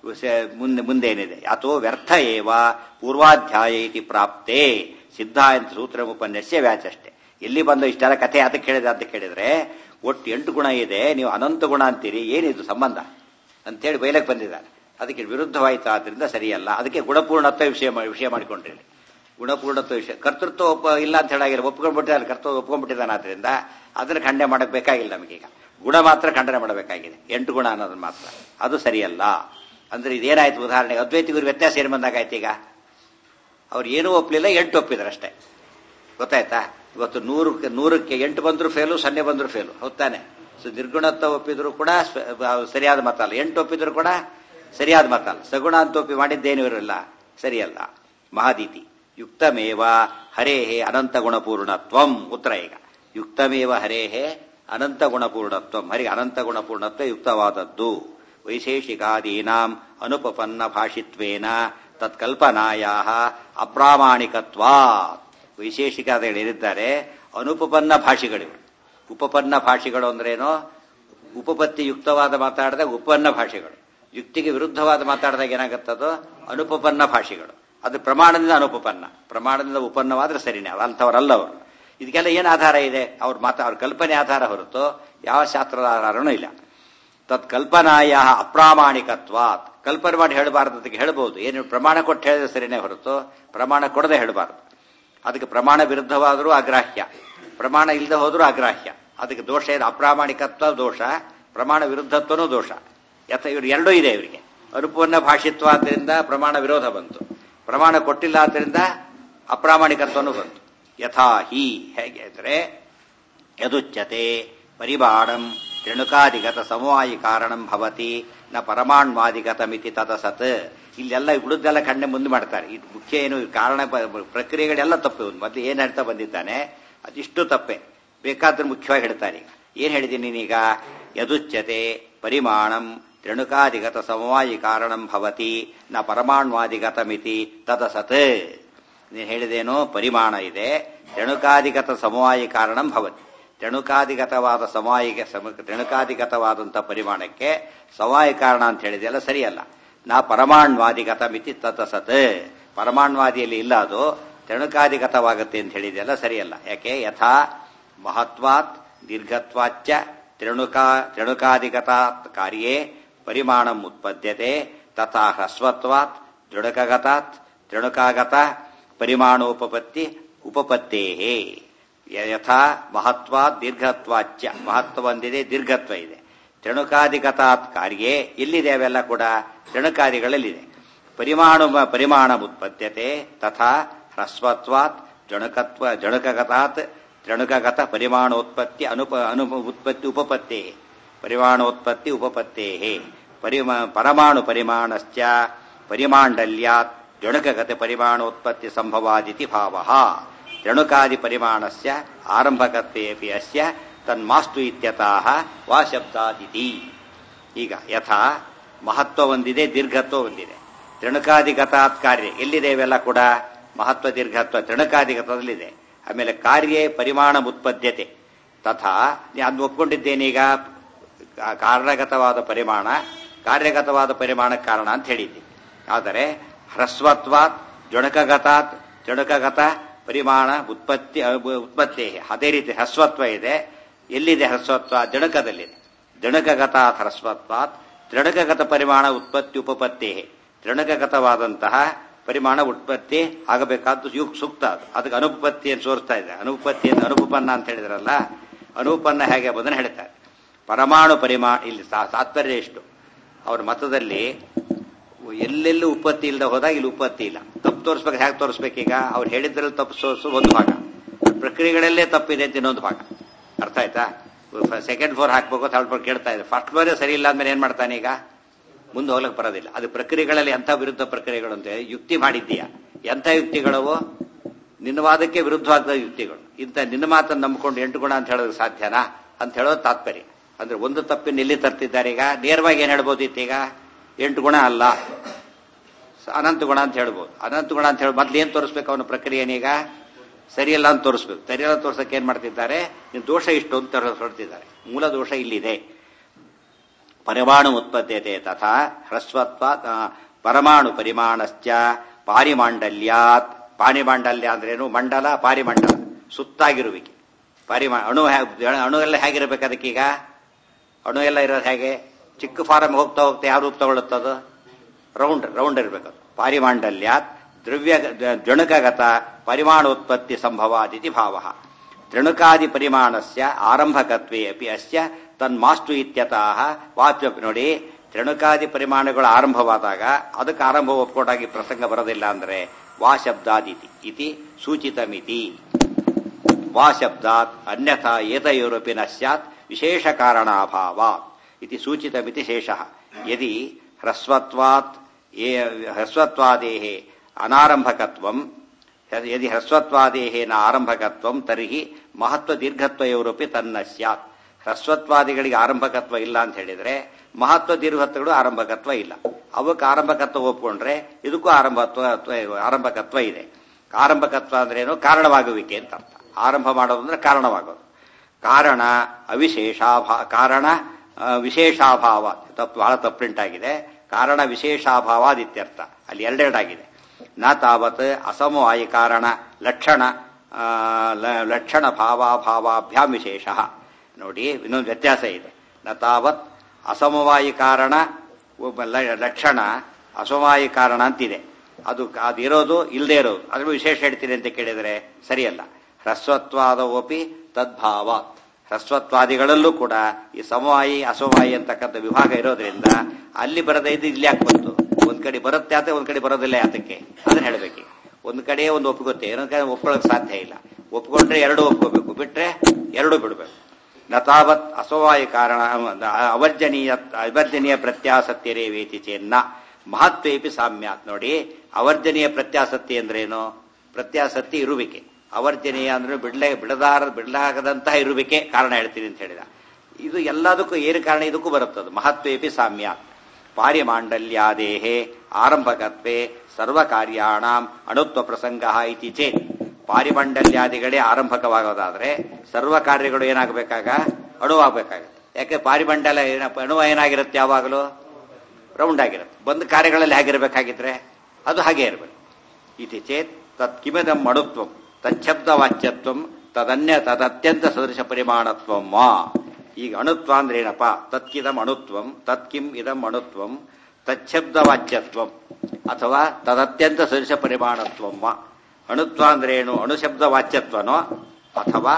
ಮುಂದೆ ಏನಿದೆ? ಅಥೋ ವ್ಯರ್ಥ ಏವ ಪೂರ್ವಾಧ್ಯಾಯ ಇತಿ ಪ್ರಾಪ್ತೆ ಸಿದ್ಧಾಂತ ಸೂತ್ರ ಉಪನ್ಯಾಸ ವ್ಯಾಚಷ್ಟೆ. ಎಲ್ಲಿ ಬಂದು ಇಷ್ಟೆಲ್ಲ ಕಥೆ ಅದಕ್ಕೆ ಹೇಳಿದೆ ಅಂತ ಕೇಳಿದ್ರೆ ಒಟ್ಟು 8 ಗುಣ ಇದೆ, ನೀವು ಅನಂತ ಗುಣ ಅಂತೀರಿ, ಏನಿದು ಸಂಬಂಧ ಅಂತೇಳಿ ಬಯಲಕ್ಕೆ ಬಂದಿದ್ದಾರೆ. ಅದಕ್ಕೆ ವಿರುದ್ಧವಾಯಿತು. ಆದ್ರಿಂದ ಸರಿಯಲ್ಲ. ಅದಕ್ಕೆ ಗುಣಪೂರ್ಣತ್ವ ವಿಷಯ ಮಾಡಿಕೊಂಡ್ರಿ. ಗುಣಪೂರ್ಣತ್ವ ವಿಷಯ. ಕರ್ತೃತ್ವ ಇಲ್ಲ ಅಂತ ಹೇಳಾಗಿಲ್ಲ, ಒಪ್ಕೊಂಡ್ಬಿಟ್ಟಿದ್ದಾರೆ. ಕರ್ತೃತ್ವ ಒಪ್ಕೊಂಡ್ಬಿಟ್ಟಿದ್ದಾನೆ. ಆದ್ರಿಂದ ಅದನ್ನ ಖಂಡನೆ ಮಾಡಕ್ ಬೇಕಾಗಿಲ್ಲ ನಮಗೀಗ. ಗುಣ ಮಾತ್ರ ಖಂಡನೆ ಮಾಡಬೇಕಾಗಿದೆ. 8 ಗುಣ ಅನ್ನೋದನ್ನ ಮಾತ್ರ. ಅದು ಸರಿಯಲ್ಲ. ಅಂದ್ರೆ ಇದೇನಾಯ್ತು? ಉದಾಹರಣೆಗೆ ಅದ್ವೈತಿಗರು ವ್ಯತ್ಯಾಸ ಏನು ಬಂದಾಗಾಯ್ತು? ಈಗ ಅವ್ರು ಏನೂ ಒಪ್ಪಲಿಲ್ಲ, 8 ಒಪ್ಪಿದ್ರು ಅಷ್ಟೇ. ಗೊತ್ತಾಯ್ತಾ? ಇವತ್ತು 100ಕ್ಕೆ 8 ಬಂದ್ರು ಫೇಲು, 0 ಬಂದ್ರು ಫೇಲು. ಹೌದಾನೆ? ಸೊ ನಿರ್ಗುಣತ್ವ ಒಪ್ಪಿದ್ರು ಕೂಡ ಸರಿಯಾದ ಮತ ಅಲ್ಲ, 8 ಒಪ್ಪಿದ್ರು ಕೂಡ ಸರಿಯಾದ ಮತ ಅಲ್ಲ. ಸಗುಣ ಅಂತ ಒಪ್ಪಿ ಮಾಡಿದ್ದೇನು ಇರಲ್ಲ, ಸರಿಯಲ್ಲ. ಮಹಾದೀತಿ ಯುಕ್ತಮೇವ ಹರೇಹೇ ಅನಂತ ಗುಣಪೂರ್ಣತ್ವಂ. ಉತ್ತರ ಈಗ ಯುಕ್ತಮೇವ ಹರೇಹೇ ಅನಂತ ಗುಣಪೂರ್ಣತ್ವಂ. ಹರಿಗೆ ಅನಂತ ಗುಣಪೂರ್ಣತ್ವ ಯುಕ್ತವಾದದ್ದು. ವೈಶೇಷಿಕಾದೀನಾಂ ಅನುಪಪನ್ನ ಭಾಷಿತ್ವೇನ ತತ್ಕಲ್ಪನಾಯಾ ಅಪ್ರಾಮಾಣಿಕತ್ವಾತ್. ವೈಶೇಷಿಕಾದಿಗಳು ಏನಿದ್ದಾರೆ ಅನುಪಪನ್ನ ಭಾಷೆಗಳಿವೆ. ಉಪಪನ್ನ ಭಾಷೆಗಳು ಅಂದ್ರೇನೋ? ಉಪಪತ್ತಿ ಯುಕ್ತವಾದ ಮಾತಾಡಿದಾಗ ಉಪಪನ್ನ ಭಾಷೆಗಳು, ಯುಕ್ತಿಗೆ ವಿರುದ್ಧವಾದ ಮಾತಾಡಿದಾಗ ಏನಾಗುತ್ತದೋ ಅನುಪಪನ್ನ ಭಾಷೆಗಳು. ಅದು ಪ್ರಮಾಣದಿಂದ ಅನುಪಪನ್ನ, ಪ್ರಮಾಣದಿಂದ ಉಪನ್ನವಾದ್ರೆ ಸರಿನೇ. ಅಂಥವರಲ್ಲ ಅವರು. ಇದಕ್ಕೆಲ್ಲ ಏನು ಆಧಾರ ಇದೆ? ಅವ್ರ ಕಲ್ಪನೆ ಆಧಾರ ಹೊರತು ಯಾವ ಶಾಸ್ತ್ರದ ಆಧಾರನೂ ಇಲ್ಲ. ತತ್ಕಲ್ಪನಾಯ ಅಪ್ರಾಮಾಣಿಕತ್ವಾತ್. ಕಲ್ಪನೆ ಮಾಡಿ ಹೇಳಬಾರ್ದು ಅಂತ ಹೇಳ್ಬೋದು. ಏನು ಪ್ರಮಾಣ ಕೊಟ್ಟು ಹೇಳಿದ್ರೆ ಸರಿನೇ ಹೊರತು ಪ್ರಮಾಣ ಕೊಡದೆ ಹೇಳಬಾರ್ದು. ಅದಕ್ಕೆ ಪ್ರಮಾಣ ವಿರುದ್ಧವಾದರೂ ಅಗ್ರಾಹ್ಯ, ಪ್ರಮಾಣ ಇಲ್ಲದೆ ಹೋದ್ರೂ ಅಗ್ರಾಹ್ಯ. ಅದಕ್ಕೆ ದೋಷ ಏನು? ಅಪ್ರಾಮಾಣಿಕತ್ವ ದೋಷ, ಪ್ರಮಾಣ ವಿರುದ್ಧತ್ವನೂ ದೋಷ. ಇವರು ಎರಡೂ ಇದೆ ಇವರಿಗೆ. ಅನುಪನ್ನ ಭಾಷಿತ್ವ ಆದ್ದರಿಂದ ಪ್ರಮಾಣ ವಿರೋಧ ಬಂತು, ಪ್ರಮಾಣ ಕೊಟ್ಟಿಲ್ಲ ಆದ್ದರಿಂದ ಅಪ್ರಾಮಾಣಿಕತ್ವನೂ ಬಂತು. ಯಥಾ ಹಿ, ಹೇಗೆ ಅಂದ್ರೆ ಯದುಚ್ಯತೆ ಪರಿಬಾಣಂ ತ್ರಿಣುಕಾದಿಗತ ಸಮವಾಯಿ ಕಾರಣಂ ಭವತಿ ನ ಪರಮಾಣ್ವಾದಿಗತ ಮಿತಿ ತದಸತ್. ಇಲ್ಲೆಲ್ಲ ಉಳಿದೆಲ್ಲ ಖಂಡನೆ ಮುಂದೆ ಮಾಡ್ತಾರೆ. ಇದು ಮುಖ್ಯ ಏನು? ಕಾರಣ ಪ್ರಕ್ರಿಯೆಗಳೆಲ್ಲ ತಪ್ಪು. ಮೊದಲು ಏನ್ ಹೇಳ್ತಾ ಬಂದಿದ್ದಾನೆ ಅದಿಷ್ಟು ತಪ್ಪೆ. ಬೇಕಾದ್ರೆ ಮುಖ್ಯವಾಗಿ ಹೇಳ್ತಾರೆ. ಏನ್ ಹೇಳಿದ್ದೀನಿ ನೀನೀಗ? ಯದುಚ್ಯತೆ ಪರಿಮಾಣಂ ತ್ರಿಣುಕಾದಿಗತ ಸಮವಾಯಿ ಕಾರಣಂ ಭವತಿ ನ ಪರಮಾಣ್ವಾದಿಗತ ಮಿತಿ ತದಸತ್. ನೀನು ಹೇಳಿದೇನೋ ಪರಿಮಾಣ ಇದೆ, ತ್ರಿಣುಕಾದಿಗತ ಸಮವಾಯಿ ಕಾರಣಂ ಭವತಿ. ತ್ರಿಣುಕಾದಿಗತವಾದ ತ್ರಿಣುಕಾದಿಗತವಾದಂತಹ ಪರಿಮಾಣಕ್ಕೆ ಸಮವಾಯಿ ಕಾರಣ ಅಂತ ಹೇಳಿದೆಯಲ್ಲ, ಸರಿಯಲ್ಲ. ನಾ ಪರಮಾಣ್ವಾದಿಗತ ಮಿತಿ ತತಸತ್. ಪರಮಾಣ್ವಾದಿಯಲ್ಲಿ ಇಲ್ಲ, ಅದು ತ್ರಿಣುಕಾದಿಗತವಾಗುತ್ತೆ ಅಂತ ಹೇಳಿದೆಯಲ್ಲ, ಸರಿಯಲ್ಲ. ಯಾಕೆ? ಯಥಾ ಮಹತ್ವಾತ್ ದೀರ್ಘತ್ವಾಚ್ಚ ತ್ರಿಣುಕಾದಿಗತಾತ್ ಕಾರ್ಯೇ ಪರಿಮಾಣಂ ಉತ್ಪದ್ಯತೆ ತಥಾ ಹ್ರಸ್ವತ್ವಾತ್ ದೃಢಕಗತಾತ್ ತ್ರಿಣುಕಾಗತ ಪರಿಮಾಣೋಪಪತ್ತಿ ಉಪಪತ್ತೇಹೇ. ಯಥಾ ಮಹತ್ವಾತ್ ದೀರ್ಘತ್ವಾಚ್ಚ, ಮಹತ್ವ ಒಂದಿದೆ, ದೀರ್ಘತ್ವ ಇದೆ. ತ್ರಿಣುಕಾದಿಗತಾತ್ ಕಾರ್ಯೇ ಎಲ್ಲಿದೆ? ಅವೆಲ್ಲ ಕೂಡ ತ್ರಿಣುಕಾದಿಗಳಲ್ಲಿದೆ. ಪರಿಮಾಣ ಉತ್ಪದ್ಯತೆ ತಥಾ ಹ್ರಸ್ವತ್ವಾತ್ ಜಣಕಗತಾತ್ ತ್ರಿಣುಕಗತ ಪರಿಮಾಣೋತ್ಪತ್ತಿ ಉತ್ಪತ್ತಿ ಉಪಪತ್ತೇ. ಪರಿಮಾಣೋತ್ಪತ್ತಿ ಉಪಪತ್ತೇ. ಪರಮಾಣು ಪರಿಮಾಣಶ್ಚ ಪರಿಮಾಂಡಲ್ಯಾತ್ ಜಣಕಗತ ಪರಿಮಾಣೋತ್ಪತ್ತಿ ಸಂಭವಾದಿತಿ ಭಾವ. ತ್ರಣುಕಾದಿ ಪರಿಮಾಣಸ್ಯ ಆರಂಭಕತ್ವೇಪಿ ಅಸ್ಯ ತನ್ಮಾಸ್ತು ಇತ್ಯತಃ ವಾ ಶಬ್ದಾದಿತಿ. ಈಗ ಯಥಾ ಮಹತ್ವ ಒಂದಿದೆ, ದೀರ್ಘತ್ವ ಒಂದಿದೆ. ತ್ರಣುಕಾದಿಗತಾತ್ ಕಾರ್ಯ ಎಲ್ಲಿದೆ? ಇವೆಲ್ಲ ಕೂಡ ಮಹತ್ವ ದೀರ್ಘತ್ವ ತ್ರಣುಕಾದಿಗತದಲ್ಲಿದೆ. ಆಮೇಲೆ ಕಾರ್ಯೇ ಪರಿಮಾಣ ಉತ್ಪದ್ಯತೆ ತಥಾ ಅದು ಒಪ್ಕೊಂಡಿದ್ದೇನೀಗ. ಕಾರಣಗತವಾದ ಪರಿಮಾಣ ಕಾರ್ಯಗತವಾದ ಪರಿಮಾಣ ಕಾರಣ ಅಂತ ಹೇಳಿದ್ದೆ. ಆದರೆ ಹ್ರಸ್ವತ್ವಾತ್ ಜುಣಕಗತ ಪರಿಮಾಣ ಉತ್ಪತ್ತಿ ಅದೇ ರೀತಿ ಹ್ರಸ್ವತ್ವ ಇದೆ. ಎಲ್ಲಿದೆ ಹ್ರಸ್ವತ್ವ? ಜುಣಕದಲ್ಲಿದೆ. ಜುಣಕಗತಾತ್ ಹ್ರಸ್ವತ್ವಾತ್ ತ್ರಣಕಗತ ಪರಿಮಾಣ ಉತ್ಪತ್ತಿ ಉಪಪತ್ತೇ. ತ್ರಣಕಗತವಾದಂತಹ ಪರಿಮಾಣ ಉತ್ಪತ್ತಿ ಆಗಬೇಕಾದ್ದು ಸೂಕ್ತ. ಅದಕ್ಕೆ ಅನುಪತ್ತಿಯನ್ನು ತೋರಿಸ್ತಾ ಇದೆ. ಅನುಪತ್ತಿಯನ್ನು ಅನುಪನ್ನ ಅಂತ ಹೇಳಿದ್ರಲ್ಲ, ಅನುಪನ್ನ ಹೇಗೆ ಅದನ್ನು ಹೇಳ್ತಾರೆ. ಪರಮಾಣು ಪರಿಮಾಣ ಇಲ್ಲಿ ತಾತ್ಪರ್ಯ ಎಷ್ಟು? ಅವ್ರ ಮತದಲ್ಲಿ ಎಲ್ಲೆಲ್ಲೂ ಉತ್ಪತ್ತಿ ಇಲ್ಲದೆ ಹೋದಾಗ ಇಲ್ಲಿ ಉತ್ಪತ್ತಿ ಇಲ್ಲ. ತಪ್ಪು ತೋರಿಸ್ಬೇಕು. ಹೇಗೆ ತೋರಿಸ್ಬೇಕೀಗ? ಅವ್ರು ಹೇಳಿದ್ರಲ್ಲಿ ತಪ್ಪು ತೋರಿಸು ಒಂದು ಭಾಗ, ಪ್ರಕ್ರಿಯೆಗಳಲ್ಲೇ ತಪ್ಪಿದೆ ಅಂತ ಇನ್ನೊಂದು ಭಾಗ. ಅರ್ಥ ಆಯ್ತಾ? ಸೆಕೆಂಡ್ ಫ್ಲೋರ್ ಹಾಕ್ಬೇಕು ಥರ್ಡ್ ಫ್ಲೋರ್ ಕೇಳ್ತಾ ಇದೆ. ಫಸ್ಟ್ ಫ್ಲೋರೇ ಸರಿ ಇಲ್ಲ ಅಂದ್ಮೇಲೆ ಏನ್ ಮಾಡ್ತಾನೆ? ಈಗ ಮುಂದೆ ಹೋಗ್ಲಿಕ್ಕೆ ಬರೋದಿಲ್ಲ. ಅದು ಪ್ರಕ್ರಿಯೆಗಳಲ್ಲಿ ಎಂಥ ವಿರುದ್ಧ ಪ್ರಕ್ರಿಯೆಗಳು ಅಂತ ಯುಕ್ತಿ ಮಾಡಿದ್ದೀಯಾ? ಎಂಥ ಯುಕ್ತಿಗಳವು? ನಿನ್ನ ವಾದಕ್ಕೆ ವಿರುದ್ಧವಾದ ಯುಕ್ತಿಗಳು. ಇಂಥ ನಿನ್ನ ಮಾತನ್ನು ನಂಬಿಕೊಂಡು 8 ಗುಣ ಅಂತ ಹೇಳೋದು ಸಾಧ್ಯನಾ ಅಂತ ಹೇಳೋದು ತಾತ್ಪರ್ಯ. ಅಂದ್ರೆ ಒಂದು ತಪ್ಪಿನ ಎಲ್ಲಿ ತರ್ತಿದ್ದಾರೆ? ಈಗ ನೇರವಾಗಿ ಏನ್ ಹೇಳ್ಬೋದಿತ್ತು? ಈಗ 8 ಗುಣ ಅಲ್ಲ, ಅನಂತ ಗುಣ ಅಂತ ಹೇಳ್ಬೋದು. ಅನಂತ ಗುಣ ಅಂತ ಹೇಳಿ ಮೊದ್ಲು ಏನ್ ತೋರಿಸ್ಬೇಕು? ಅವನ ಪ್ರಕ್ರಿಯೆನೀಗ ಸರಿಯಲ್ಲ ಅಂತ ತೋರಿಸ್ಬೇಕು. ಸರಿಯಲ್ಲ ತೋರ್ಸಕ್ಕೆ ಏನ್ ಮಾಡ್ತಿದ್ದಾರೆ? ನೀವು ದೋಷ ಇಷ್ಟು ಅಂತ ಹೊರಡ್ತಿದ್ದಾರೆ. ಮೂಲ ದೋಷ ಇಲ್ಲಿದೆ. ಪರಿಮಾಣು ಉತ್ಪದ್ಯತೆ ತಥಾ ಹ್ರಸ್ವತ್ವ ಪರಮಾಣು ಪರಿಮಾಣಶ್ಚ ಪಾರಿಮಾಂಡಲ್ಯಾತ್. ಪಾರಿಮಾಂಡಲ್ಯ ಅಂದ್ರೇನು? ಮಂಡಲ, ಪಾರಿಮಂಡಲ, ಸುತ್ತಾಗಿರುವಿಕೆ. ಅಣು ಎಲ್ಲ ಹೇಗಿರ್ಬೇಕು? ಅದಕ್ಕೀಗ ಅಣು ಎಲ್ಲ ಇರೋದು ಹೇಗೆ? ಚಿಕ್ಕ ಫಾರಂ ಹೋಗ್ತಾ ಯಾವ ರೂಪ ತಗೊಳ್ಳುತ್ತದು? ರೌಂಡ್ ಇರಬೇಕು. ಪಾರಿಮಾಂಡಲ್ಯಾತ್ ದ್ರವ್ಯ ಜುಣಕಗತ ಪರಿಮಾಣೋತ್ಪತ್ತಿ ಸಂಭವಾದಿತಿ ಭಾವ. ತ್ರಣುಕಾದಿ ಪರಿಮಾಣಸ್ಯ ಆರಂಭಕತ್ವೇ ಅಪಿ ಅಸ್ಯ ತನ್ಮಾಸ್ತು ಇತ್ಯತಃ ವಾಚ್ಯ. ನೋಡಿ, ತ್ರಣುಕಾದಿ ಪರಿಮಾಣಗಳು ಆರಂಭವಾದಾಗ ಅದಕ್ಕೆ ಆರಂಭ ಒಪ್ಕೊಂಡಾಗಿ ಪ್ರಸಂಗ ಬರೋದಿಲ್ಲ. ಅಂದ್ರೆ ವಾ ಶಬ್ದಾದಿತಿ ಇತಿ ಸೂಚಿತಮಿತಿ. ವಾ ಶಬ್ದಾತ್ ಅನ್ಯಥಾ ಏತಯೋರಪಿ ನ ಸ್ಯಾತ್ ವಿಶೇಷ ಕಾರಣಾಭಾವಾತ್ ಇತಿ ಸೂಚಿತಮಿತಿ ಶೇಷಃ. ಯದಿ ಹ್ರಸ್ವತ್ವಾದೇಃ ಅನಾರಂಭಕತ್ವಂ ಯದಿ ಹ್ರಸ್ವತ್ವಾದೇಃ ನ ಆರಂಭಕತ್ವಂ ತರ್ಹಿ ಮಹತ್ವ ದೀರ್ಘತ್ವಯೋರಪಿ ತನ್ನ ಸ್ಯಾತ್. ಹ್ರಸ್ವತ್ವಾದಿಗಳಿಗೆ ಆರಂಭಕತ್ವ ಇಲ್ಲ ಅಂತ ಹೇಳಿದ್ರೆ ಮಹತ್ವ ದೀರ್ಘತ್ವಗಳು ಆರಂಭಕತ್ವ ಇಲ್ಲ. ಅವಕ್ಕೆ ಆರಂಭಕತ್ವ ಒಪ್ಕೊಂಡ್ರೆ ಇದಕ್ಕೂ ಆರಂಭಕತ್ವ ಇದೆ. ಆರಂಭಕತ್ವ ಅಂದ್ರೆ ಏನು? ಕಾರಣವಾಗುವಿಕೆ ಅಂತ ಅರ್ಥ. ಆರಂಭ ಮಾಡೋದು ಅಂದ್ರೆ ಕಾರಣವಾಗೋದು. ಕಾರಣ ವಿಶೇಷಾಭಾವ ಬಹಳ ತಪ್ಪುಂಟಾಗಿದೆ. ಕಾರಣ ವಿಶೇಷಾಭಾವಾದಿತ್ಯರ್ಥ. ಅಲ್ಲಿ ಎರಡೆರಡಾಗಿದೆ. ನ ತಾವತ್ ಅಸಮವಾಯಿ ಕಾರಣ ಲಕ್ಷಣ ಭಾವಾಭಾವಾಭ್ಯಾಂ ವಿಶೇಷ. ನೋಡಿ, ಇನ್ನೊಂದು ವ್ಯತ್ಯಾಸ ಇದೆ. ನ ತಾವತ್ ಅಸಮವಾಯಿ ಕಾರಣ ಲಕ್ಷಣ ಅಸಮವಾಯಿ ಕಾರಣ ಅಂತಿದೆ. ಅದಿರೋದು ಇಲ್ಲದೆ ಇರೋದು ಅದ್ರ ವಿಶೇಷ ಹೇಳ್ತೀನಿ ಅಂತ ಕೇಳಿದರೆ ಸರಿಯಲ್ಲ. ಹ್ರಸ್ವತ್ವಾದವೋಪಿ ತದ್ಭಾವ. ಹ್ರಸ್ವತ್ವಾದಿಗಳಲ್ಲೂ ಕೂಡ ಈ ಸಮವಾಯಿ ಅಸಮವಾಯಿ ಅಂತಕ್ಕಂಥ ವಿಭಾಗ ಇರೋದ್ರಿಂದ ಅಲ್ಲಿ ಬರದೇ ಇದ್ದು ಇಲ್ಲಿ ಯಾಕೆ ಬಂತು? ಒಂದ್ ಕಡೆ ಬರುತ್ತೆ ಆತ, ಒಂದ್ ಕಡೆ ಬರೋದಿಲ್ಲ ಯಾತಕ್ಕೆ? ಅದನ್ನ ಹೇಳ್ಬೇಕು. ಒಂದ್ ಕಡೆ ಒಂದು ಒಪ್ಪಿಗುತ್ತೆ, ಇನ್ನೊಂದ್ ಕಡೆ ಒಪ್ಕೊಳ್ಳೋಕೆ ಸಾಧ್ಯ ಇಲ್ಲ. ಒಪ್ಕೊಂಡ್ರೆ ಎರಡು ಒಪ್ಕೋಬೇಕು, ಬಿಟ್ರೆ ಎರಡು ಬಿಡಬೇಕು. ನತಾವತ್ ಅಸಮವಾಯಿ ಕಾರಣ ಅವರ್ಜನೀಯ ಪ್ರತ್ಯಾಸತ್ಯರೇವೇತಿ ಚೇನ್ನ ಮಹತ್ವೇಪಿ ಸಾಮ್ಯಾತ್. ನೋಡಿ, ಅವರ್ಜನೀಯ ಪ್ರತ್ಯಾಸತ್ತಿ ಅಂದ್ರೇನು? ಪ್ರತ್ಯಾಸತ್ತಿ ಇರುವಿಕೆ. ಅವರ್ಜನೀಯ ಅಂದ್ರೆ ಬಿಡಲಾಗದಂತಹ ಇರುವಿಕೆ ಕಾರಣ ಹೇಳ್ತೀನಿ ಅಂತ ಹೇಳಿದ. ಇದು ಎಲ್ಲದಕ್ಕೂ ಏನು ಕಾರಣ? ಇದಕ್ಕೂ ಬರುತ್ತದೆ. ಮಹತ್ವೇಪಿ ಸಾಮ್ಯಾತ್. ಪಾರಿಮಾಂಡಲ್ಯಾದೇಹೇ ಆರಂಭಕತ್ವೇ ಸರ್ವಕಾರ್ಯಾಣಾಂ ಅಣುತ್ವ ಪ್ರಸಂಗ ಇತಿ ಚೇತ್. ಪಾರಿಮಂಡಲ್ಯಾದಿಗಳೇ ಆರಂಭಕವಾಗೋದಾದ್ರೆ ಸರ್ವ ಕಾರ್ಯಗಳು ಏನಾಗಬೇಕಾಗ? ಅಣುವಾಗಬೇಕಾಗುತ್ತೆ. ಯಾಕೆ? ಪಾರಿಮಂಡಲ ಅಣುವ ಏನಾಗಿರುತ್ತೆ? ಯಾವಾಗಲೂ ರೌಂಡ್ ಆಗಿರುತ್ತೆ. ಬಂದ ಕಾರ್ಯಗಳಲ್ಲಿ ಹೇಗಿರ್ಬೇಕಾಗಿದ್ರೆ ಅದು ಹಾಗೆ ಇರಬೇಕು. ಇತಿ ಚೇತ್ ತತ್ ಕಿಮಿದಂ ಅಣುತ್ವಂ ತಚ್ಛಬ್ದ ವಾಚ್ಯತ್ವಂ ತದತ್ಯಂತ ಸದೃಶ ಪರಿಮಾಣತ್ವಂ ವಾ. ಈಗ ಅಣುತ್ವ ಅಂದ್ರೆ ಏನಪ್ಪಾ? ತತ್ಕಿದಂ ಅಣುತ್ವಂ ತತ್ಕಿಂ ಇದಂ ಅಣುತ್ವಂ ತಚ್ಛಬ್ದ ವಾಚ್ಯತ್ವಂ ಅಥವಾ ತದತ್ಯಂತ ಸದೃಶ ಪರಿಮಾಣತ್ವಂ ವಾ. ಅಣುತ್ವ ಅಂದ್ರೆ ಏನು? ಅಣುಶಬ್ದ ವಾಚ್ಯತ್ವನೋ ಅಥವಾ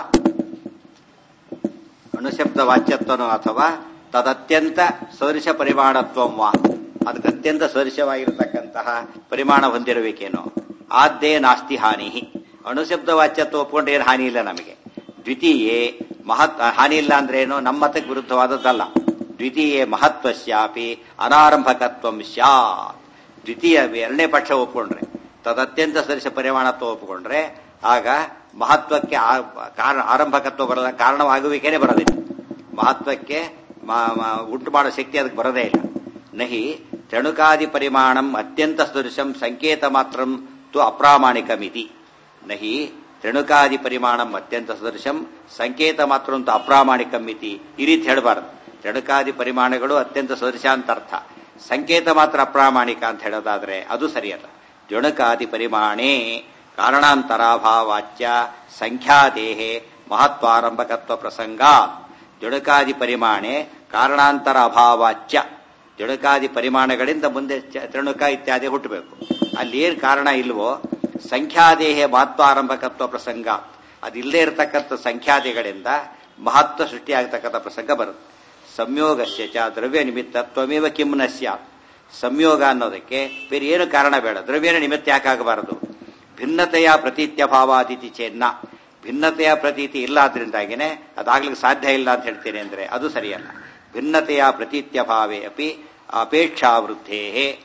ತದತ್ಯಂತ ಸದೃಶ ಪರಿಮಾಣತ್ವಂ ವಾ. ಅದಕ್ಕೆ ಅತ್ಯಂತ ಸದೃಶವಾಗಿರತಕ್ಕಂತಹ ಪರಿಮಾಣ ಹೊಂದಿರಬೇಕೇನೋ. ಆದ್ದೇ ನಾಸ್ತಿ ಹಾನಿ. ಅಣುಶಬ್ದ ವಾಚ್ಯತ್ವ ಒಪ್ಕೊಂಡ್ರೆ ಏನು ಹಾನಿ ಇಲ್ಲ ನಮಗೆ. ದ್ವಿತೀಯೇ ಹಾನಿ ಇಲ್ಲ ಅಂದ್ರೆ ಏನು? ನಮ್ಮ ಮತಕ್ಕೆ ವಿರುದ್ಧವಾದದ್ದಲ್ಲ. ದ್ವಿತೀಯೇ ಮಹತ್ವಸ್ಯಾಪಿ ಅನಾರಂಭಕತ್ವಂ ಸ್ಯಾತ್. ದ್ವಿತೀಯ ಎರಡನೇ ಪಕ್ಷ ಒಪ್ಕೊಂಡ್ರೆ ತದತ್ಯಂತ ಸದೃಶ ಪರಿಮಾಣತ್ವ ಒಪ್ಪಿಕೊಂಡ್ರೆ ಆಗ ಮಹತ್ವಕ್ಕೆ ಆರಂಭಕತ್ವ ಬರದ ಕಾರಣವಾಗುವಿಕೆನೇ ಬರೋದಿಲ್ಲ. ಮಹತ್ವಕ್ಕೆ ಉಂಟು ಮಾಡೋ ಶಕ್ತಿ ಅದಕ್ಕೆ ಬರೋದೇ ಇಲ್ಲ. ನಹಿ ತ್ರಣುಕಾದಿ ಪರಿಮಾಣಂ ಅತ್ಯಂತ ಸದೃಶಂ ಸಂಕೇತ ಮಾತ್ರ ತು ಅಪ್ರಾಮಾಣಿಕಮಿತಿ. ನಹಿ ತ್ರಣುಕಾದಿ ಪರಿಮಾಣಂ ಅತ್ಯಂತ ಸದೃಶಂ ಸಂಕೇತ ಮಾತ್ರ ತು ಅಪ್ರಾಮಾಣಿಕಮಿತಿ. ಈ ರೀತಿ ಹೇಳಬಾರದು. ತ್ರಣುಕಾದಿ ಪರಿಮಾಣಗಳು ಅತ್ಯಂತ ಸದೃಶ ಅಂತ ಅರ್ಥ, ಸಂಕೇತ ಮಾತ್ರ ಅಪ್ರಾಮಾಣಿಕ ಅಂತ ಹೇಳೋದಾದ್ರೆ ಅದು ಸರಿಯಲ್ಲ. ತ್ರಣುಕಾದಿ ಪರಿಮಾಣೇ ಕಾರಣಾಂತರಾಭಾವಾಚ್ಯ ಸಂಖ್ಯಾದೇಹೇ ಮಹತ್ವಾರಂಭಕತ್ವ ಪ್ರಸಂಗ. ತ್ರಣುಕಾದಿ ಪರಿಮಾಣೆ ಕಾರಣಾಂತರ ಅಭಾವಾಚ್ಯ. ತ್ರಣುಕಾದಿ ಪರಿಮಾಣಗಳಿಂದ ಮುಂದೆ ತ್ರಣುಕ ಇತ್ಯಾದಿ ಹುಟ್ಟಬೇಕು. ಅಲ್ಲಿ ಏನ್ ಕಾರಣ ಇಲ್ವೋ ಸಂಖ್ಯಾದೇಹೇ ಮಹತ್ವಾರಂಭಕತ್ವ ಪ್ರಸಂಗ, ಅದಿಲ್ಲದೆ ಇರತಕ್ಕಂಥ ಸಂಖ್ಯಾದಿಗಳಿಂದ ಮಹತ್ವ ಸೃಷ್ಟಿಯಾಗತಕ್ಕಂಥ ಪ್ರಸಂಗ ಬರುತ್ತೆ. ಸಂಯೋಗಸ್ಯ ಚ ದ್ರವ್ಯ ನಿಮಿತ್ತತ್ವಮೇವ ಕಿಂ ನ ಸ್ಯಾತ್. ಸಂಯೋಗ ಅನ್ನೋದಕ್ಕೆ ಬೇರೆ ಏನು ಕಾರಣ ಬೇಡ, ದ್ರವ್ಯನ ನಿಮಿತ್ತ ಯಾಕಾಗಬಾರದು. ಭಿನ್ನತೆಯ ಪ್ರತೀತ್ಯಭಾವಾದಿತಿ ಚೇನ್ನ, ಭಿನ್ನತೆಯ ಪ್ರತೀತಿ ಇಲ್ಲ ಆದ್ರಿಂದಾಗಿನೇ ಅದಾಗ್ಲಿಕ್ಕೆ ಸಾಧ್ಯ ಇಲ್ಲ ಅಂತ ಹೇಳ್ತೇನೆ ಅಂದ್ರೆ ಅದು ಸರಿಯಲ್ಲ. ಭಿನ್ನತೆಯ ಪ್ರತೀತ್ಯಭಾವೇ ಅಪಿ ಅಪೇಕ್ಷಾವೃದ್ಧೇ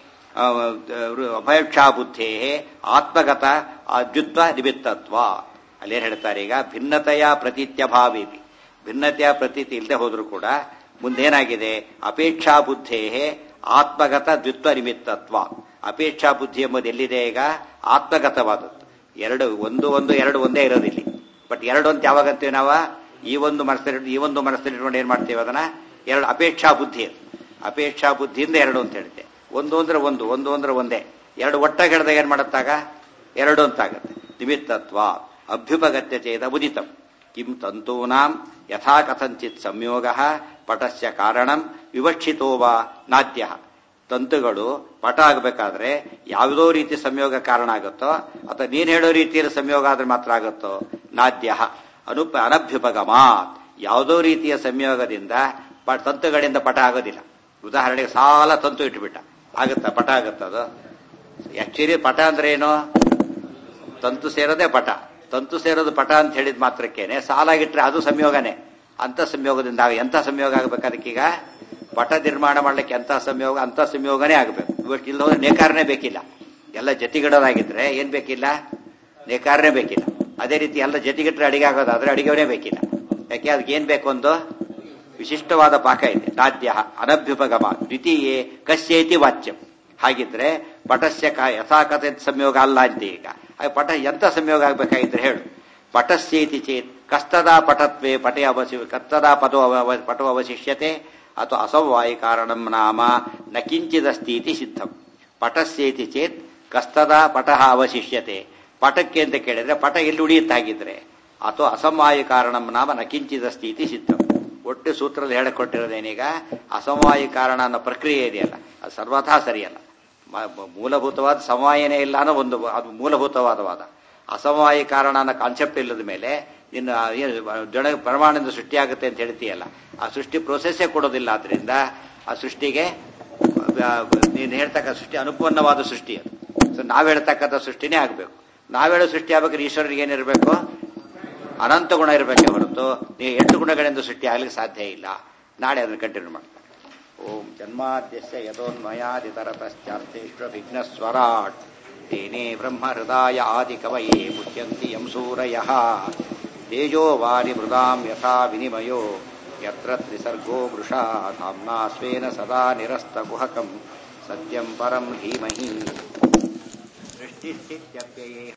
ಅಪೇಕ್ಷಾಬುದ್ಧೇ ಆತ್ಮಗತ ಅದ್ಯುತ್ವ ನಿಮಿತ್ತತ್ವ. ಅಲ್ಲೇನು ಹೇಳ್ತಾರೆ ಈಗ, ಭಿನ್ನತೆಯ ಪ್ರತೀತ್ಯಭಾವೇ, ಭಿನ್ನತೆಯ ಪ್ರತೀತಿ ಇಲ್ಲದೆ ಹೋದ್ರೂ ಕೂಡ ಮುಂದೇನಾಗಿದೆ, ಅಪೇಕ್ಷಾ ಬುದ್ಧೇ ಆತ್ಮಗತ ದ್ವಿತ್ವ ನಿಮಿತ್ತತ್ವ. ಅಪೇಕ್ಷಾ ಬುದ್ಧಿ ಎಂಬುದು ಎಲ್ಲಿದೆ ಈಗ, ಆತ್ಮಗತವಾದದ್ದು. ಎರಡು ಎರಡು ಒಂದೇ ಇರೋದಿಲ್ಲ. ಬಟ್ ಎರಡು ಅಂತ ಯಾವಾಗಂತೀವಿ ನಾವು, ಈ ಒಂದು ಮನಸ್ಸಲ್ಲಿ ಏನ್ ಮಾಡ್ತೀವಿ ಅದನ್ನ ಎರಡು ಅಪೇಕ್ಷಾ ಬುದ್ಧಿ. ಅಪೇಕ್ಷಾ ಬುದ್ಧಿಯಿಂದ ಎರಡು ಅಂತ ಹೇಳುತ್ತೆ. ಒಂದು ಅಂದ್ರೆ ಒಂದೇ, ಎರಡು ಒಟ್ಟಾಗಿ ಹಿಡಿದಾಗ ಏನ್ ಮಾಡುತ್ತಾಗ ಎರಡು ಅಂತಾಗತ್ತೆ. ನಿಮಿತ್ತತ್ವ ಅಭ್ಯುಪಗತ್ಯ ಚೇದ ಉದಿತಂ ಕಿಂ ತಂತೂನಾಂ ಯಥಾ ಕಥಂಚಿತ್ ಸಂಯೋಗ ಪಟಸ್ಯ ಕಾರಣಂ ವಿವಕ್ಷಿತೋ ವಾ ನಾದ್ಯ. ತಂತುಗಳು ಪಟ ಆಗಬೇಕಾದ್ರೆ ಯಾವುದೋ ರೀತಿ ಸಂಯೋಗ ಕಾರಣ ಆಗುತ್ತೋ ಅಥವಾ ನೀನ್ ಹೇಳೋ ರೀತಿಯಲ್ಲಿ ಸಂಯೋಗ ಆದ್ರೆ ಮಾತ್ರ ಆಗುತ್ತೋ. ನಾದ್ಯ ಅನಭ್ಯುಪಗಮಾತ್, ಯಾವುದೋ ರೀತಿಯ ಸಂಯೋಗದಿಂದ ತಂತುಗಳಿಂದ ಪಟ ಆಗೋದಿಲ್ಲ. ಉದಾಹರಣೆಗೆ ಸಾಲ ತಂತು ಇಟ್ಬಿಟ್ಟ, ಆಗುತ್ತಾ ಪಟ ಆಗುತ್ತದು? ಆಕ್ಚುಲಿ ಪಟ ಅಂದ್ರೆ ಏನು, ತಂತು ಸೇರೋದೇ ಪಟ. ತಂತು ಸೇರೋದು ಪಟ ಅಂತ ಹೇಳಿದ ಮಾತ್ರಕ್ಕೇನೆ ಸಾಲಾಗಿಟ್ರೆ ಅದು ಸಂಯೋಗನೇ. ಅಂತ ಸಂಯೋಗದಿಂದ ಎಂಥ ಸಂಯೋಗ ಆಗ್ಬೇಕು ಅದಕ್ಕೀಗ? ಪಟ ನಿರ್ಮಾಣ ಮಾಡ್ಲಿಕ್ಕೆ ಎಂಥ ಸಂಯೋಗನೇ ಆಗಬೇಕು. ಇವತ್ತು ಇಲ್ಲೋದ್ರೆ ನೇಕಾರನೇ ಬೇಕಿಲ್ಲ. ಎಲ್ಲ ಜತಿಗಿಡೋದಾಗಿದ್ರೆ ಏನ್ ಬೇಕಿಲ್ಲ, ನೇಕಾರನೇ ಬೇಕಿಲ್ಲ. ಅದೇ ರೀತಿ ಎಲ್ಲ ಜತಿಗಿಟ್ರೆ ಅಡಿಗೆ ಆಗೋದಾದ್ರೆ ಅಡಿಗೆವನೇ ಬೇಕಿಲ್ಲ. ಯಾಕೆ, ಅದಕ್ಕೆ ಏನ್ ಬೇಕು, ಒಂದು ವಿಶಿಷ್ಟವಾದ ಪಾಕ ಇದೆ. ನಾದ್ಯ ಅನಭ್ಯುಪಗಮ ದ್ವಿತೀಯೇ ಕಸ್ಯೇತಿ ವಾಚ್ಯಂ. ಹಾಗಿದ್ರೆ ಪಟಸ್ಯ ಯಥಾಕಥ ಸಂಯೋಗ ಅಲ್ಲ ಅಂತ. ಈಗ ಪಟ ಎಂತ ಸಂಯೋಗ ಆಗ್ಬೇಕಾಗಿದ್ರೆ ಹೇಳು. ಪಟಸ್ಯೇತಿ ಚೇತ್ ಕಸ್ತದಾ ಪಟತ್ವೇ ಕಸ್ತದಾ ಪಟೋ ಅವಶಿಷ್ಯತೆ ಅಥವಾ ಅಸಮವಾಯಿ ಕಾರಣಂ ನಾಮ ನ ಕಿಂಚಿದಸ್ತೀತಿ ಸಿದ್ಧಂ. ಪಟಸ್ಯೇತಿ ಚೇತ್ ಕಸ್ತದಾ ಪಟಃ ಅವಶಿಷ್ಯತೆ. ಪಟಕ್ಕೆ ಅಂತ ಕೇಳಿದ್ರೆ ಪಟ ಎಲ್ಲಿ ಉಳಿಯುತ್ತಾಗಿದ್ರೆ ಅಥವಾ ಅಸಮವಾಯಿ ಕಾರಣಂ ನಾಮ ನ ಕಿಂಚಿದಸ್ತೀತಿ ಸಿದ್ಧಂ. ಒಟ್ಟು ಸೂತ್ರದಲ್ಲಿ ಹೇಳಿಕೊಟ್ಟಿರೋದೇನೀಗ, ಅಸಮವಾಯಿ ಕಾರಣ ಅನ್ನೋ ಪ್ರಕ್ರಿಯೆ ಇದೆಯಲ್ಲ ಅದು ಸರ್ವಥಾ ಸರಿಯಲ್ಲ. ಮೂಲಭೂತವಾದ ಸಮವಾಯನೇ ಇಲ್ಲ ಅನ್ನೋ ಒಂದು ಅದು ಮೂಲಭೂತವಾದ ವಾದ. ಅಸಮವಾಯಿ ಕಾರಣ ಅನ್ನೋ ಕಾನ್ಸೆಪ್ಟ್ ಇಲ್ಲದ ಮೇಲೆ ಇನ್ನು ಜಡ ಪ್ರಮಾಣದಿಂದ ಸೃಷ್ಟಿಯಾಗುತ್ತೆ ಅಂತ ಹೇಳ್ತೀಯಲ್ಲ, ಆ ಸೃಷ್ಟಿ ಪ್ರೋಸೆಸ್ಸೇ ಕೊಡೋದಿಲ್ಲ. ಆದ್ರಿಂದ ಆ ಸೃಷ್ಟಿಗೆ ನೀನು ಹೇಳ್ತಕ್ಕ ಸೃಷ್ಟಿ ಅನುಪನ್ನವಾದ ಸೃಷ್ಟಿ ಅದು. ಸೊ ನಾವ್ ಹೇಳ್ತಕ್ಕಂಥ ಸೃಷ್ಟಿನೇ ಆಗ್ಬೇಕು. ನಾವೇಳೋ ಸೃಷ್ಟಿ ಆಗ್ಬೇಕಾದ್ರೆ ಈಶ್ವರನಿಗೆ ಏನಿರಬೇಕು, ಅನಂತ ಗುಣ ಇರಬೇಕೆ ಹೊರತು ನೀವು 8 ಗುಣಗಳಿಂದ ಸೃಷ್ಟಿ ಆಗ್ಲಿಕ್ಕೆ ಸಾಧ್ಯ ಇಲ್ಲ. ನಾಳೆ ಅದನ್ನು ಕಂಟಿನ್ಯೂ ಮಾಡ್ತಾರೆ. ಓಂ ಜನ್ಮಾದ್ಯಸ್ಯ ಯತೋನ್ಮಯಾದಿತರತಶ್ಚಾರ್ಥೇಶ್ವ ವಿಘ್ನಸ್ವರಾಟ್ ತೇನೇ ಬ್ರಹ್ಮ ಹೃದಯ ಆದಿ ಕವಯೇ ಮುಚ್ಯಂತಿ ಯಂ ಸೂರಯಃ. ತೇಜೋ ವಾರಿ ಮೃದಾಂ ಯಥಾ ವಿನಿಮಯೋ ಯತ್ರ ತ್ರಿಸರ್ಗೋ ವೃಷಾ ಧಾಮ್ನಾ ಸ್ವೇನ ಸದಾ ನಿರಸ್ತಕುಹಕಂ ಸತ್ಯಂ ಪರಂ ಧೀಮಹಿ. ಸೃಷ್ಟಿಸ್ಥಿತ್ಯಪ್ಯಯೇ